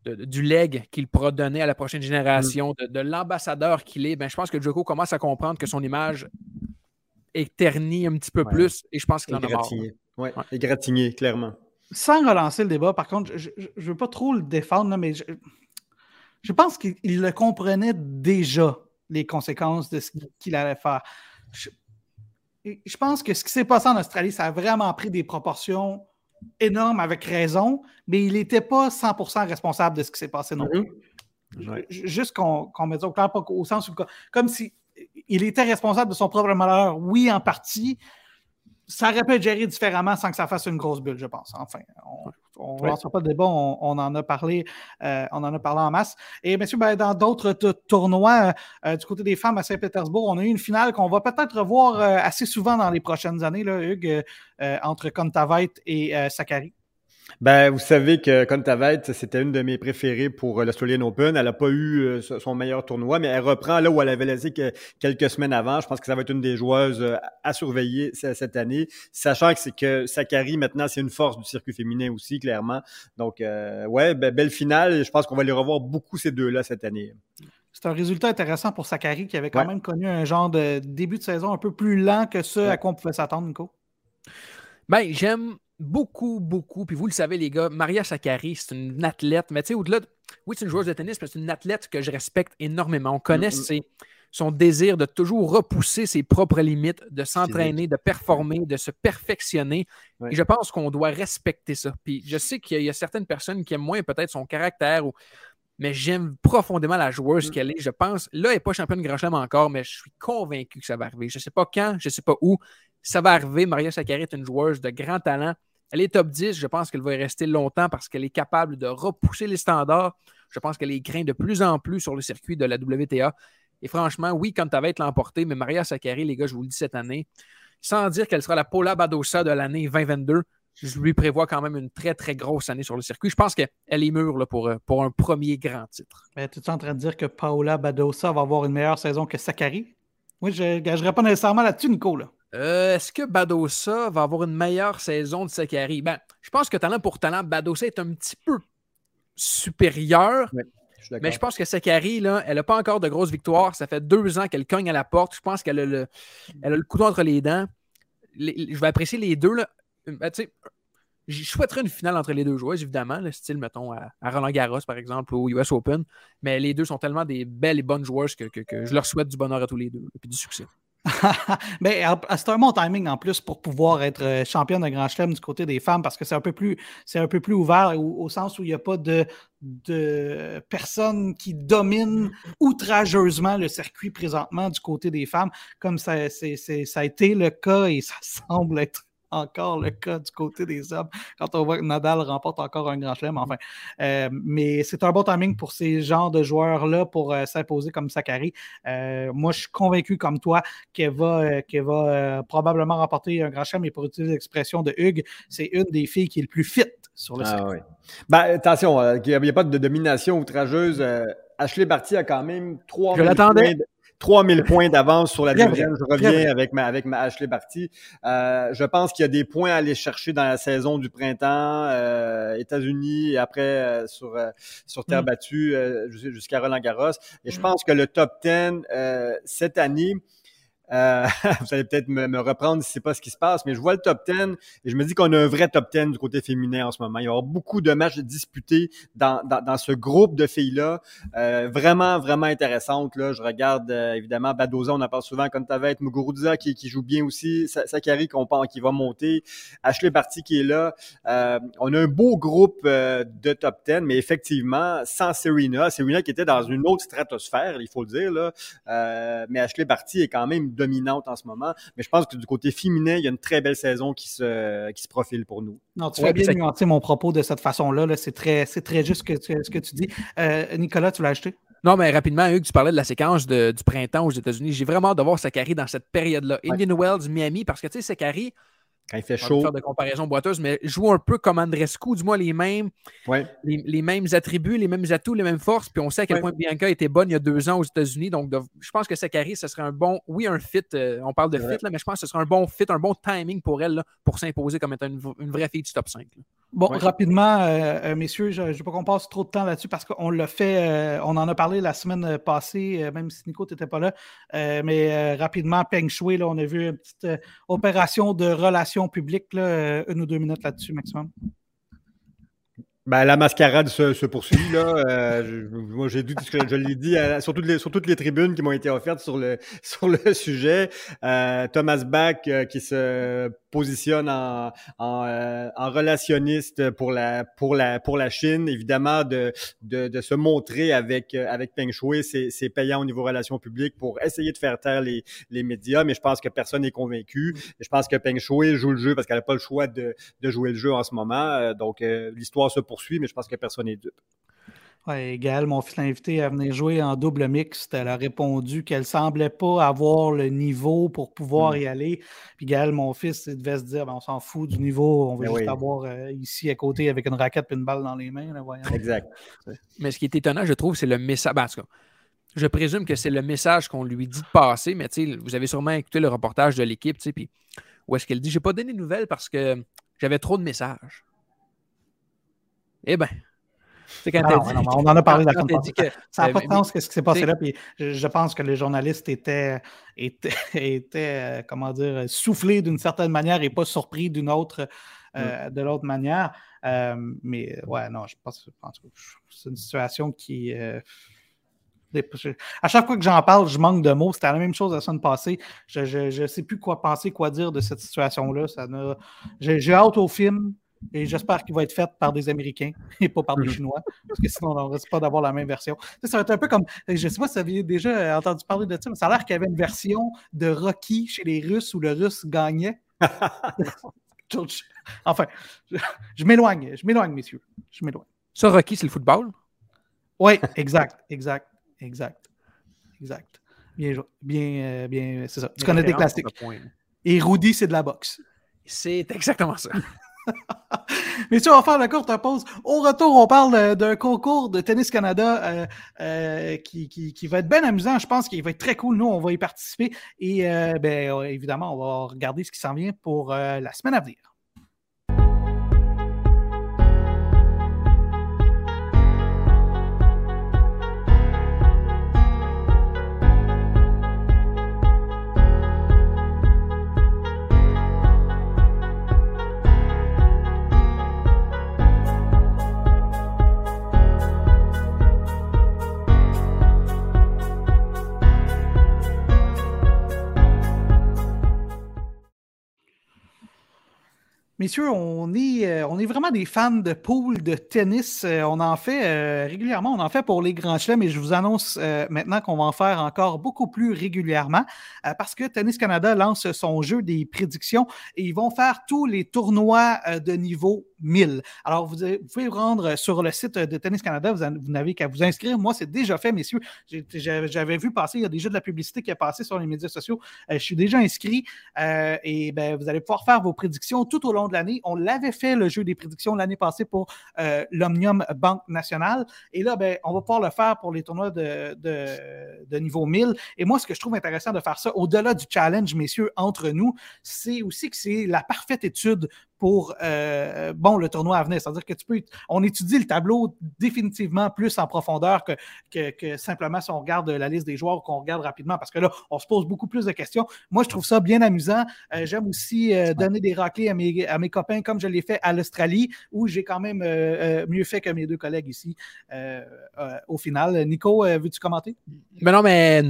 Speaker 2: du leg qu'il pourra donner à la prochaine génération, de l'ambassadeur qu'il est, je pense que Joko commence à comprendre que son image est ternie un petit peu plus et je pense qu'il en a marre.
Speaker 3: Oui, égratigné, clairement.
Speaker 1: Sans relancer le débat, par contre, je ne veux pas trop le défendre, là, mais je pense qu'il le comprenait déjà, les conséquences de ce qu'il allait faire. Je pense que ce qui s'est passé en Australie, ça a vraiment pris des proportions énormes avec raison, mais il n'était pas 100% responsable de ce qui s'est passé non plus. Juste qu'on mette ça au clair, pas au sens où, comme si il était responsable de son propre malheur, oui, en partie. Ça aurait pu être géré différemment sans que ça fasse une grosse bulle, je pense. Enfin, on ne lancera pas de débat, on en a parlé en masse. Et messieurs, dans d'autres tournois du côté des femmes à Saint-Pétersbourg, on a eu une finale qu'on va peut-être revoir assez souvent dans les prochaines années, là, Hugues, entre Kontaveit et Sakkari.
Speaker 3: Vous savez que Kontaveit, c'était une de mes préférées pour l'Australian Open. Elle n'a pas eu son meilleur tournoi, mais elle reprend là où elle avait laissé quelques semaines avant. Je pense que ça va être une des joueuses à surveiller cette année, sachant que Sakkari, maintenant, c'est une force du circuit féminin aussi, clairement. Donc, belle finale. Je pense qu'on va les revoir beaucoup, ces deux-là, cette année.
Speaker 1: C'est un résultat intéressant pour Sakkari, qui avait quand même connu un genre de début de saison un peu plus lent que ce à quoi on pouvait s'attendre, Nico.
Speaker 2: J'aime beaucoup, puis vous le savez, les gars, Maria Sakkari, c'est une athlète, mais tu sais, au-delà oui, c'est une joueuse de tennis, mais c'est une athlète que je respecte énormément. On connaît son désir de toujours repousser ses propres limites, de s'entraîner, de performer, de se perfectionner. Et je pense qu'on doit respecter ça. Puis je sais qu'il y a certaines personnes qui aiment moins peut-être son caractère, mais j'aime profondément la joueuse qu'elle est. Je pense, là, elle n'est pas championne Grand Chelem encore, mais je suis convaincu que ça va arriver. Je ne sais pas quand, je ne sais pas où. Ça va arriver. Maria Sakkari est une joueuse de grand talent. Elle est top 10. Je pense qu'elle va y rester longtemps parce qu'elle est capable de repousser les standards. Je pense qu'elle est crainte de plus en plus sur le circuit de la WTA. Et franchement, oui, Kontaveit l'a emporté, mais Maria Sakkari, les gars, je vous le dis cette année, sans dire qu'elle sera la Paula Badosa de l'année 2022, je lui prévois quand même une très, très grosse année sur le circuit. Je pense qu'elle est mûre là, pour un premier grand titre.
Speaker 1: Tu es en train de dire que Paula Badosa va avoir une meilleure saison que Sakkari? Oui, je ne gagerais pas nécessairement là-dessus, Nico. Là.
Speaker 2: Est-ce que Badosa va avoir une meilleure saison de Sakkari? Je pense que talent pour talent, Badosa est un petit peu supérieur. Oui, mais je pense que Sakkari, là, elle n'a pas encore de grosses victoires. Ça fait 2 ans qu'elle cogne à la porte. Je pense qu'elle a le couteau entre les dents. Je vais apprécier les deux. Là. Je souhaiterais une finale entre les deux joueuses, évidemment, le style, mettons, à Roland-Garros, par exemple, ou au US Open. Mais les deux sont tellement des belles et bonnes joueuses que je leur souhaite du bonheur à tous les deux et du succès.
Speaker 1: C'est un bon timing en plus pour pouvoir être championne de Grand Chelem du côté des femmes parce que c'est un peu plus ouvert au sens où il n'y a pas de personnes qui dominent outrageusement le circuit présentement du côté des femmes comme ça a été le cas et ça semble être encore le cas du côté des hommes quand on voit que Nadal remporte encore un Grand Chelem. Enfin, mais c'est un bon timing pour ces genres de joueurs-là pour s'imposer comme Sakkari. Moi, je suis convaincu comme toi qu'elle va probablement remporter un Grand Chelem et pour utiliser l'expression de Hugues, c'est une des filles qui est le plus fit sur le circuit.
Speaker 3: Oui. Attention, il n'y a pas de domination outrageuse. Ashley Barty a quand même 3000 points d'avance sur la deuxième. Je reviens avec ma Ashley Barty. Je pense qu'il y a des points à aller chercher dans la saison du printemps, États-Unis et après sur terre battue jusqu'à Roland-Garros. Et je pense que le top 10 cette année, vous allez peut-être me reprendre si c'est pas ce qui se passe, mais je vois le top 10 et je me dis qu'on a un vrai top 10 du côté féminin en ce moment. Il va y avoir beaucoup de matchs disputés dans ce groupe de filles-là. Vraiment, vraiment intéressantes. Là. Je regarde évidemment Badosa, on en parle souvent, Kontaveit, Muguruza qui joue bien aussi, Sakkari qui va monter, Ashley Barty qui est là. On a un beau groupe de top 10, mais effectivement, sans Serena qui était dans une autre stratosphère, il faut le dire, là. Mais Ashley Barty est quand même dominante en ce moment, mais je pense que du côté féminin, il y a une très belle saison qui se profile pour nous.
Speaker 1: Non, tu fais bien nuancer mon propos de cette façon-là. Là. C'est très juste ce que tu dis. Nicolas, tu l'as acheté?
Speaker 2: Non, mais rapidement, Hugues, tu parlais de la séquence du printemps aux États-Unis. J'ai vraiment hâte de voir Sakkari dans cette période-là. Indian Wells, Miami, parce que tu sais, Sakkari,
Speaker 3: quand il fait chaud.
Speaker 2: Faire de comparaison boiteuse, mais joue un peu comme Andreescu, du moins les mêmes attributs, les mêmes atouts, les mêmes forces. Puis on sait à quel point Bianca était bonne il y a 2 ans aux États-Unis. Donc, je pense que Sakkari, ce serait un bon, un fit. On parle de fit, là, mais je pense que ce serait un bon fit, un bon timing pour elle là, pour s'imposer comme étant une vraie fille du top 5. Là.
Speaker 1: Bon,
Speaker 3: Ouais.
Speaker 1: rapidement, messieurs, je ne veux pas qu'on passe trop de temps là-dessus parce qu'on l'a fait, on en a parlé la semaine passée, même si Nico, tu n'étais pas là. Mais rapidement, Peng Shui, là, on a vu une petite opération de relations publiques, là, 1 ou 2 minutes là-dessus, maximum.
Speaker 3: Ben, la mascarade se poursuit. Là. Moi, j'ai dit ce que je l'ai dit sur toutes les tribunes qui m'ont été offertes sur le sujet. Thomas Bach qui se positionne en relationniste pour la Chine. Évidemment, de se montrer avec Peng Shui, c'est payant au niveau relations publiques pour essayer de faire taire les médias, mais je pense que personne n'est convaincu. Je pense que Peng Shui joue le jeu parce qu'elle n'a pas le choix de jouer le jeu en ce moment. Donc, l'histoire se poursuit, mais je pense que personne n'est dupe.
Speaker 1: Oui, Gaël, mon fils l'a invité à venir jouer en double mixte. Elle a répondu qu'elle ne semblait pas avoir le niveau pour pouvoir y aller. Puis Gaël, mon fils, il devait se dire on s'en fout du niveau, on va juste avoir ici à côté avec une raquette et une balle dans les mains. Là, voyons.
Speaker 3: Exact.
Speaker 2: Mais ce qui est étonnant, je trouve, c'est le message. Ben, en tout cas, je présume que c'est le message qu'on lui dit de passer, mais vous avez sûrement écouté le reportage de l'équipe, puis où est-ce qu'elle dit « J'ai pas donné de nouvelles parce que j'avais trop de messages. » Eh bien, c'est quand
Speaker 1: on en a parlé la semaine passée. Ça n'a pas de sens ce qui s'est passé là. Puis je pense que les journalistes étaient comment dire, soufflés d'une certaine manière et pas surpris d'une autre, de l'autre manière. Mais ouais, non, je pense que c'est une situation qui. À chaque fois que j'en parle, je manque de mots. C'était la même chose la semaine passée. Je ne sais plus quoi penser, quoi dire de cette situation-là. J'ai hâte au film. Et j'espère qu'il va être fait par des Américains et pas par des Chinois, parce que sinon, on ne risque pas d'avoir la même version. Ça va être un peu comme, je ne sais pas si vous aviez déjà entendu parler de ça, mais ça a l'air qu'il y avait une version de Rocky chez les Russes où le Russe gagnait. Enfin, je m'éloigne, messieurs. Je m'éloigne.
Speaker 2: Ça, Rocky, c'est le football?
Speaker 1: Oui, exact. Bien, c'est ça. Tu connais des classiques. Et Rudy, c'est de la boxe.
Speaker 2: C'est exactement ça.
Speaker 1: Mais tu vas faire la courte pause. Au retour, on parle d'un concours de Tennis Canada qui va être bien amusant. Je pense qu'il va être très cool. Nous, on va y participer. Et évidemment, on va regarder ce qui s'en vient pour la semaine à venir. Messieurs, on est vraiment des fans de pool de tennis. On en fait régulièrement, on en fait pour les grands chelems, mais je vous annonce maintenant qu'on va en faire encore beaucoup plus régulièrement parce que Tennis Canada lance son jeu des prédictions et ils vont faire tous les tournois de niveau 1000. Alors, vous pouvez vous rendre sur le site de Tennis Canada, vous n'avez qu'à vous inscrire. Moi, c'est déjà fait, messieurs. J'avais vu passer, il y a déjà de la publicité qui a passé sur les médias sociaux. Je suis déjà inscrit et vous allez pouvoir faire vos prédictions tout au long de l'année. On l'avait fait, le jeu des prédictions, l'année passée pour l'Omnium Banque Nationale. Et là, on va pouvoir le faire pour les tournois de niveau 1000. Et moi, ce que je trouve intéressant de faire ça, au-delà du challenge, messieurs, entre nous, c'est aussi que c'est la parfaite étude pour le tournoi à venir. C'est-à-dire que on étudie le tableau définitivement plus en profondeur que simplement si on regarde la liste des joueurs ou qu'on regarde rapidement, parce que là, on se pose beaucoup plus de questions. Moi, je trouve ça bien amusant. J'aime aussi donner des raclés à mes copains, comme je l'ai fait à l'Australie, où j'ai quand même mieux fait que mes deux collègues ici au final. Nico, veux-tu commenter?
Speaker 2: Ben non, mais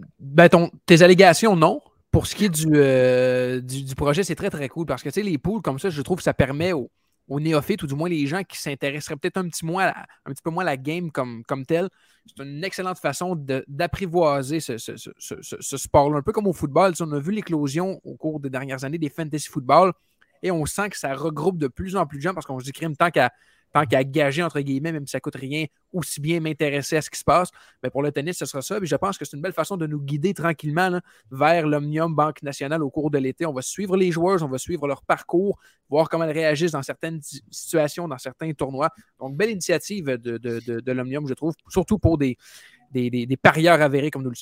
Speaker 2: tes allégations, non. Pour ce qui est du projet, c'est très, très cool parce que les pools comme ça, je trouve que ça permet aux néophytes ou du moins les gens qui s'intéresseraient peut-être un petit peu moins à la game comme telle. C'est une excellente façon d'apprivoiser ce sport-là. Un peu comme au football. On a vu l'éclosion au cours des dernières années des fantasy football et on sent que ça regroupe de plus en plus de gens parce qu'on se dit crime tant qu'à gager, entre guillemets, même si ça ne coûte rien, aussi bien m'intéresser à ce qui se passe. Mais pour le tennis, ce sera ça. Puis je pense que c'est une belle façon de nous guider tranquillement là, vers l'Omnium Banque Nationale au cours de l'été. On va suivre les joueurs, on va suivre leur parcours, voir comment ils réagissent dans certaines situations, dans certains tournois. Donc, belle initiative de l'Omnium, je trouve, surtout pour des parieurs avérés comme nous le sommes.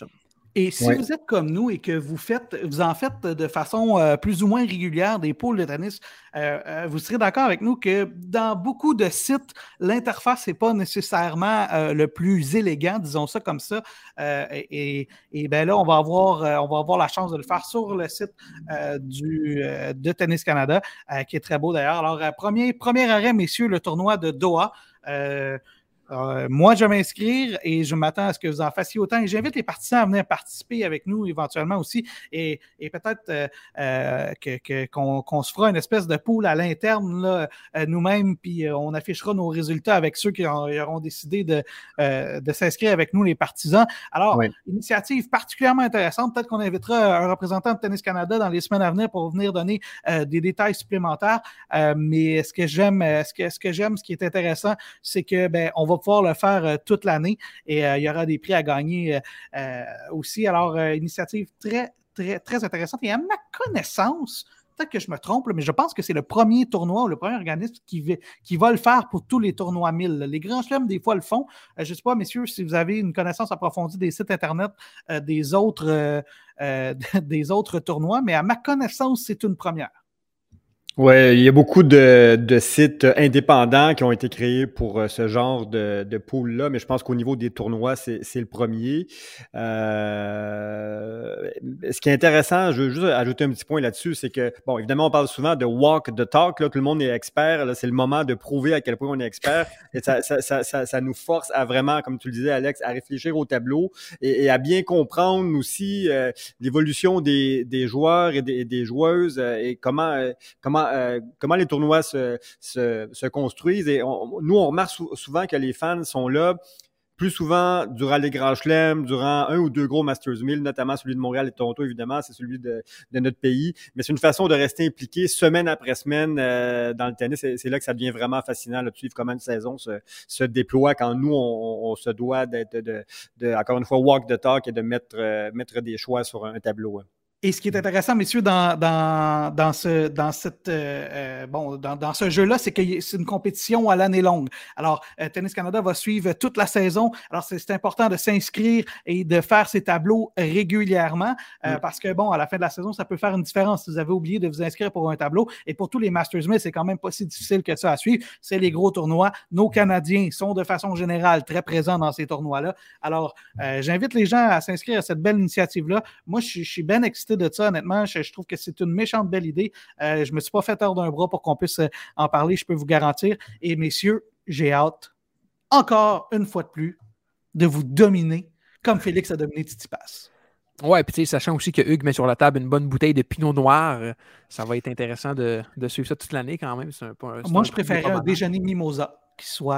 Speaker 1: Et si vous êtes comme nous et que vous en faites de façon plus ou moins régulière des poules de tennis, vous serez d'accord avec nous que dans beaucoup de sites, l'interface n'est pas nécessairement le plus élégant, disons ça comme ça. Et bien là, on va avoir la chance de le faire sur le site de Tennis Canada, qui est très beau d'ailleurs. Alors, premier arrêt, messieurs, le tournoi de Doha. Moi, je vais m'inscrire et je m'attends à ce que vous en fassiez autant. Et j'invite les partisans à venir participer avec nous éventuellement aussi. Et peut-être qu'on se fera une espèce de pool à l'interne là, nous-mêmes, puis on affichera nos résultats avec ceux qui auront décidé de s'inscrire avec nous, les partisans. Alors, initiative particulièrement intéressante. Peut-être qu'on invitera un représentant de Tennis Canada dans les semaines à venir pour venir donner des détails supplémentaires. Mais ce qui est intéressant, c'est que on va pouvoir le faire toute l'année et il y aura des prix à gagner aussi. Alors, initiative très, très, très intéressante. Et à ma connaissance, peut-être que je me trompe, mais je pense que c'est le premier tournoi ou le premier organisme qui va le faire pour tous les tournois 1000. Les grands chelems, des fois, le font. Je ne sais pas, messieurs, si vous avez une connaissance approfondie des sites Internet des autres tournois, mais à ma connaissance, c'est une première.
Speaker 3: Oui, il y a beaucoup de sites indépendants qui ont été créés pour ce genre de pool-là, mais je pense qu'au niveau des tournois, c'est le premier. Ce qui est intéressant, je veux juste ajouter un petit point là-dessus, c'est que, bon, évidemment, on parle souvent de walk the talk, là, tout le monde est expert, là, c'est le moment de prouver à quel point on est expert, et ça nous force à vraiment, comme tu le disais, Alex, à réfléchir au tableau et à bien comprendre aussi l'évolution des joueurs et des joueuses et comment les tournois se construisent. Et nous, on remarque souvent que les fans sont là plus souvent durant les grands chelems, durant un ou deux gros Masters 1000, notamment celui de Montréal et de Toronto, évidemment, c'est celui de notre pays. Mais c'est une façon de rester impliqué semaine après semaine dans le tennis. C'est là que ça devient vraiment fascinant là, de suivre comment une saison se déploie quand nous, on se doit d'être, encore une fois, walk the talk et de mettre des choix sur un tableau.
Speaker 1: Et ce qui est intéressant, messieurs, dans ce jeu-là, c'est que c'est une compétition à l'année longue. Alors, Tennis Canada va suivre toute la saison. Alors, c'est important de s'inscrire et de faire ces tableaux régulièrement parce que, bon, à la fin de la saison, ça peut faire une différence si vous avez oublié de vous inscrire pour un tableau. Et pour tous les Masters 1000, c'est quand même pas si difficile que ça à suivre. C'est les gros tournois. Nos Canadiens sont de façon générale très présents dans ces tournois-là. Alors, j'invite les gens à s'inscrire à cette belle initiative-là. Moi, je suis bien excité de ça, honnêtement. Je trouve que c'est une méchante belle idée. Je ne me suis pas fait tordre d'un bras pour qu'on puisse en parler, je peux vous garantir. Et messieurs, j'ai hâte, encore une fois de plus, de vous dominer comme Félix a dominé Tsitsipas.
Speaker 2: Ouais, puis sachant aussi que Hugues met sur la table une bonne bouteille de Pinot Noir, ça va être intéressant de suivre ça toute l'année quand même.
Speaker 1: Moi, je préférerais un déjeuner mimosa qui soit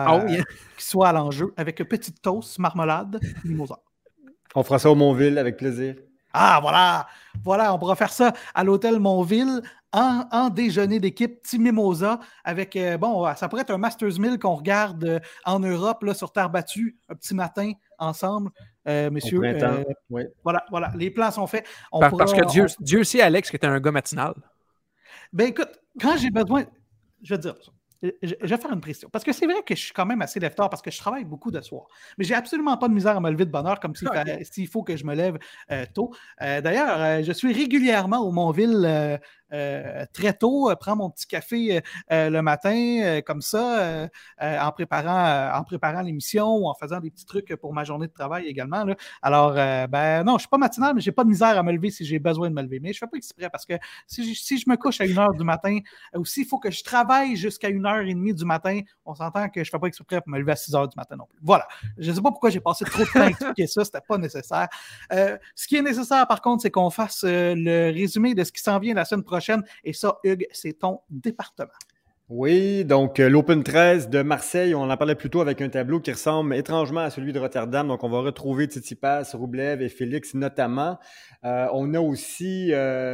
Speaker 1: à l'enjeu avec un petit toast, marmelade, mimosa.
Speaker 3: On fera ça au Montville avec plaisir.
Speaker 1: Ah, voilà, on pourra faire ça à l'hôtel Montville en déjeuner d'équipe, petit mimosa avec, ça pourrait être un Masters 1000 qu'on regarde en Europe, là, sur terre battue, un petit matin ensemble, messieurs.
Speaker 3: Oui.
Speaker 1: Voilà, les plans sont faits.
Speaker 2: Parce que Dieu sait, Alex, que tu es un gars matinal.
Speaker 1: Ben écoute, quand j'ai besoin, je vais te dire ça. Je vais faire une précision. Parce que c'est vrai que je suis quand même assez lève-tard parce que je travaille beaucoup de soir. Mais j'ai absolument pas de misère à me lever de bonne heure comme s'il faut que je me lève tôt. D'ailleurs, je suis régulièrement au Montville très tôt, prends mon petit café le matin comme ça, en préparant l'émission ou en faisant des petits trucs pour ma journée de travail également. Là. Alors, non, je ne suis pas matinal, mais je n'ai pas de misère à me lever si j'ai besoin de me lever. Mais je ne fais pas exprès parce que si je me couche à 1h du matin ou s'il faut que je travaille jusqu'à 1h30 du matin, on s'entend que je ne fais pas exprès pour me lever à 6h du matin non plus. Voilà. Je ne sais pas pourquoi j'ai passé trop de temps à expliquer ça, ce n'était pas nécessaire. Ce qui est nécessaire, par contre, c'est qu'on fasse le résumé de ce qui s'en vient la semaine prochaine. Et ça, Hugues, c'est ton département.
Speaker 3: Oui, donc l'Open 13 de Marseille, on en parlait plus tôt avec un tableau qui ressemble étrangement à celui de Rotterdam. Donc, on va retrouver Tsitsipas, Roublev et Félix notamment. On a aussi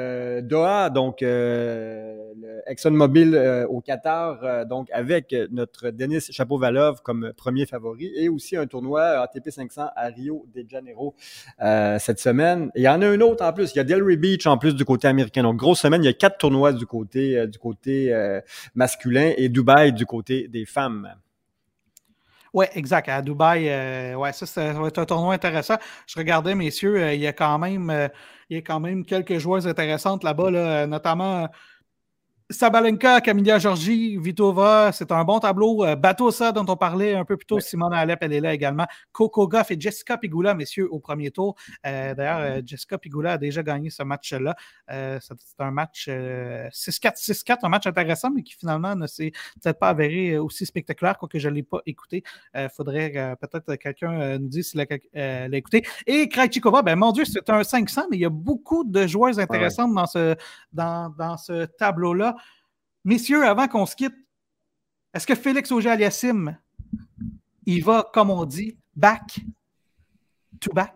Speaker 3: Doha, donc le ExxonMobil au Qatar, donc avec notre Denis Shapovalov comme premier favori et aussi un tournoi ATP 500 à Rio de Janeiro cette semaine. Et il y en a un autre en plus, il y a Delray Beach en plus du côté américain. Donc, grosse semaine, il y a 4 tournois du côté masculin et Dubaï du côté des femmes.
Speaker 1: Oui, exact. À Dubaï, ça va être un tournoi intéressant. Je regardais, messieurs, il y a quand même quelques joueuses intéressantes là-bas, là, notamment Sabalenka, Camilla Giorgi, Vitova, c'est un bon tableau. Batosa, dont on parlait un peu plus tôt,
Speaker 3: Ouais.
Speaker 1: Simona Alep, elle est là également. Coco Gauff et Jessica Pegula, messieurs, au premier tour. D'ailleurs, Jessica Pegula a déjà gagné ce match-là. C'est un match 6-4, 6-4, un match intéressant, mais qui finalement ne s'est peut-être pas avéré aussi spectaculaire, quoique je ne l'ai pas écouté. Faudrait peut-être que quelqu'un nous dise s'il l'a écouté. Et Krejcikova, ben mon Dieu, c'est un 500, mais il y a beaucoup de joueuses intéressantes dans ce tableau-là. Messieurs, avant qu'on se quitte, est-ce que Félix Auger-Aliassime, il va, comme on dit, back to back?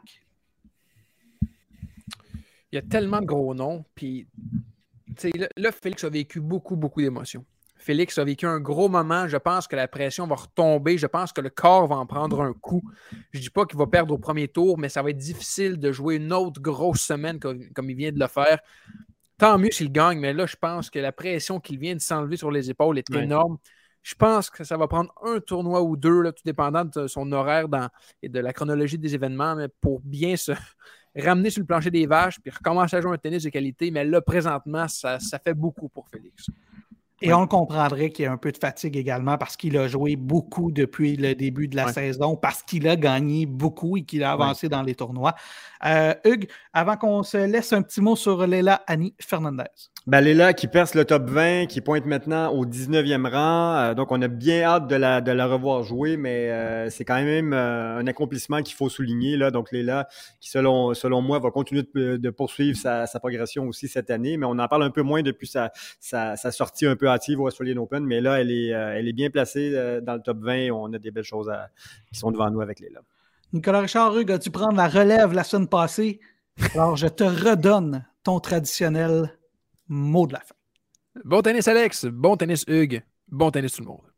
Speaker 2: Il y a tellement de gros noms. Puis, là, Félix a vécu beaucoup, beaucoup d'émotions. Félix a vécu un gros moment. Je pense que la pression va retomber. Je pense que le corps va en prendre un coup. Je ne dis pas qu'il va perdre au premier tour, mais ça va être difficile de jouer une autre grosse semaine comme il vient de le faire. Tant mieux s'il gagne, mais là, je pense que la pression qu'il vient de s'enlever sur les épaules est énorme. Je pense que ça va prendre un tournoi ou deux, là, tout dépendant de son horaire et de la chronologie des événements, mais pour bien se ramener sur le plancher des vaches puis recommencer à jouer un tennis de qualité. Mais là, présentement, ça fait beaucoup pour Félix.
Speaker 1: Et on le comprendrait qu'il y a un peu de fatigue également parce qu'il a joué beaucoup depuis le début de la saison, parce qu'il a gagné beaucoup et qu'il a avancé dans les tournois. Hugues, avant qu'on se laisse un petit mot sur Leylah Hani Fernandez.
Speaker 3: Ben, Leylah qui perce le top 20, qui pointe maintenant au 19e rang. Donc, on a bien hâte de la revoir jouer, mais c'est quand même un accomplissement qu'il faut souligner, là. Donc, Leylah qui, selon moi, va continuer de poursuivre sa progression aussi cette année, mais on en parle un peu moins depuis sa sortie un peu hâtive au Australian Open, mais là, elle est bien placée dans le top 20 et on a des belles choses qui sont devant nous avec Leylah.
Speaker 1: Nicolas Richard, Hugues, as-tu prendre la relève la semaine passée? Alors, je te redonne ton traditionnel mot de la fin.
Speaker 2: Bon tennis, Alex. Bon tennis, Hugues. Bon tennis, tout le monde.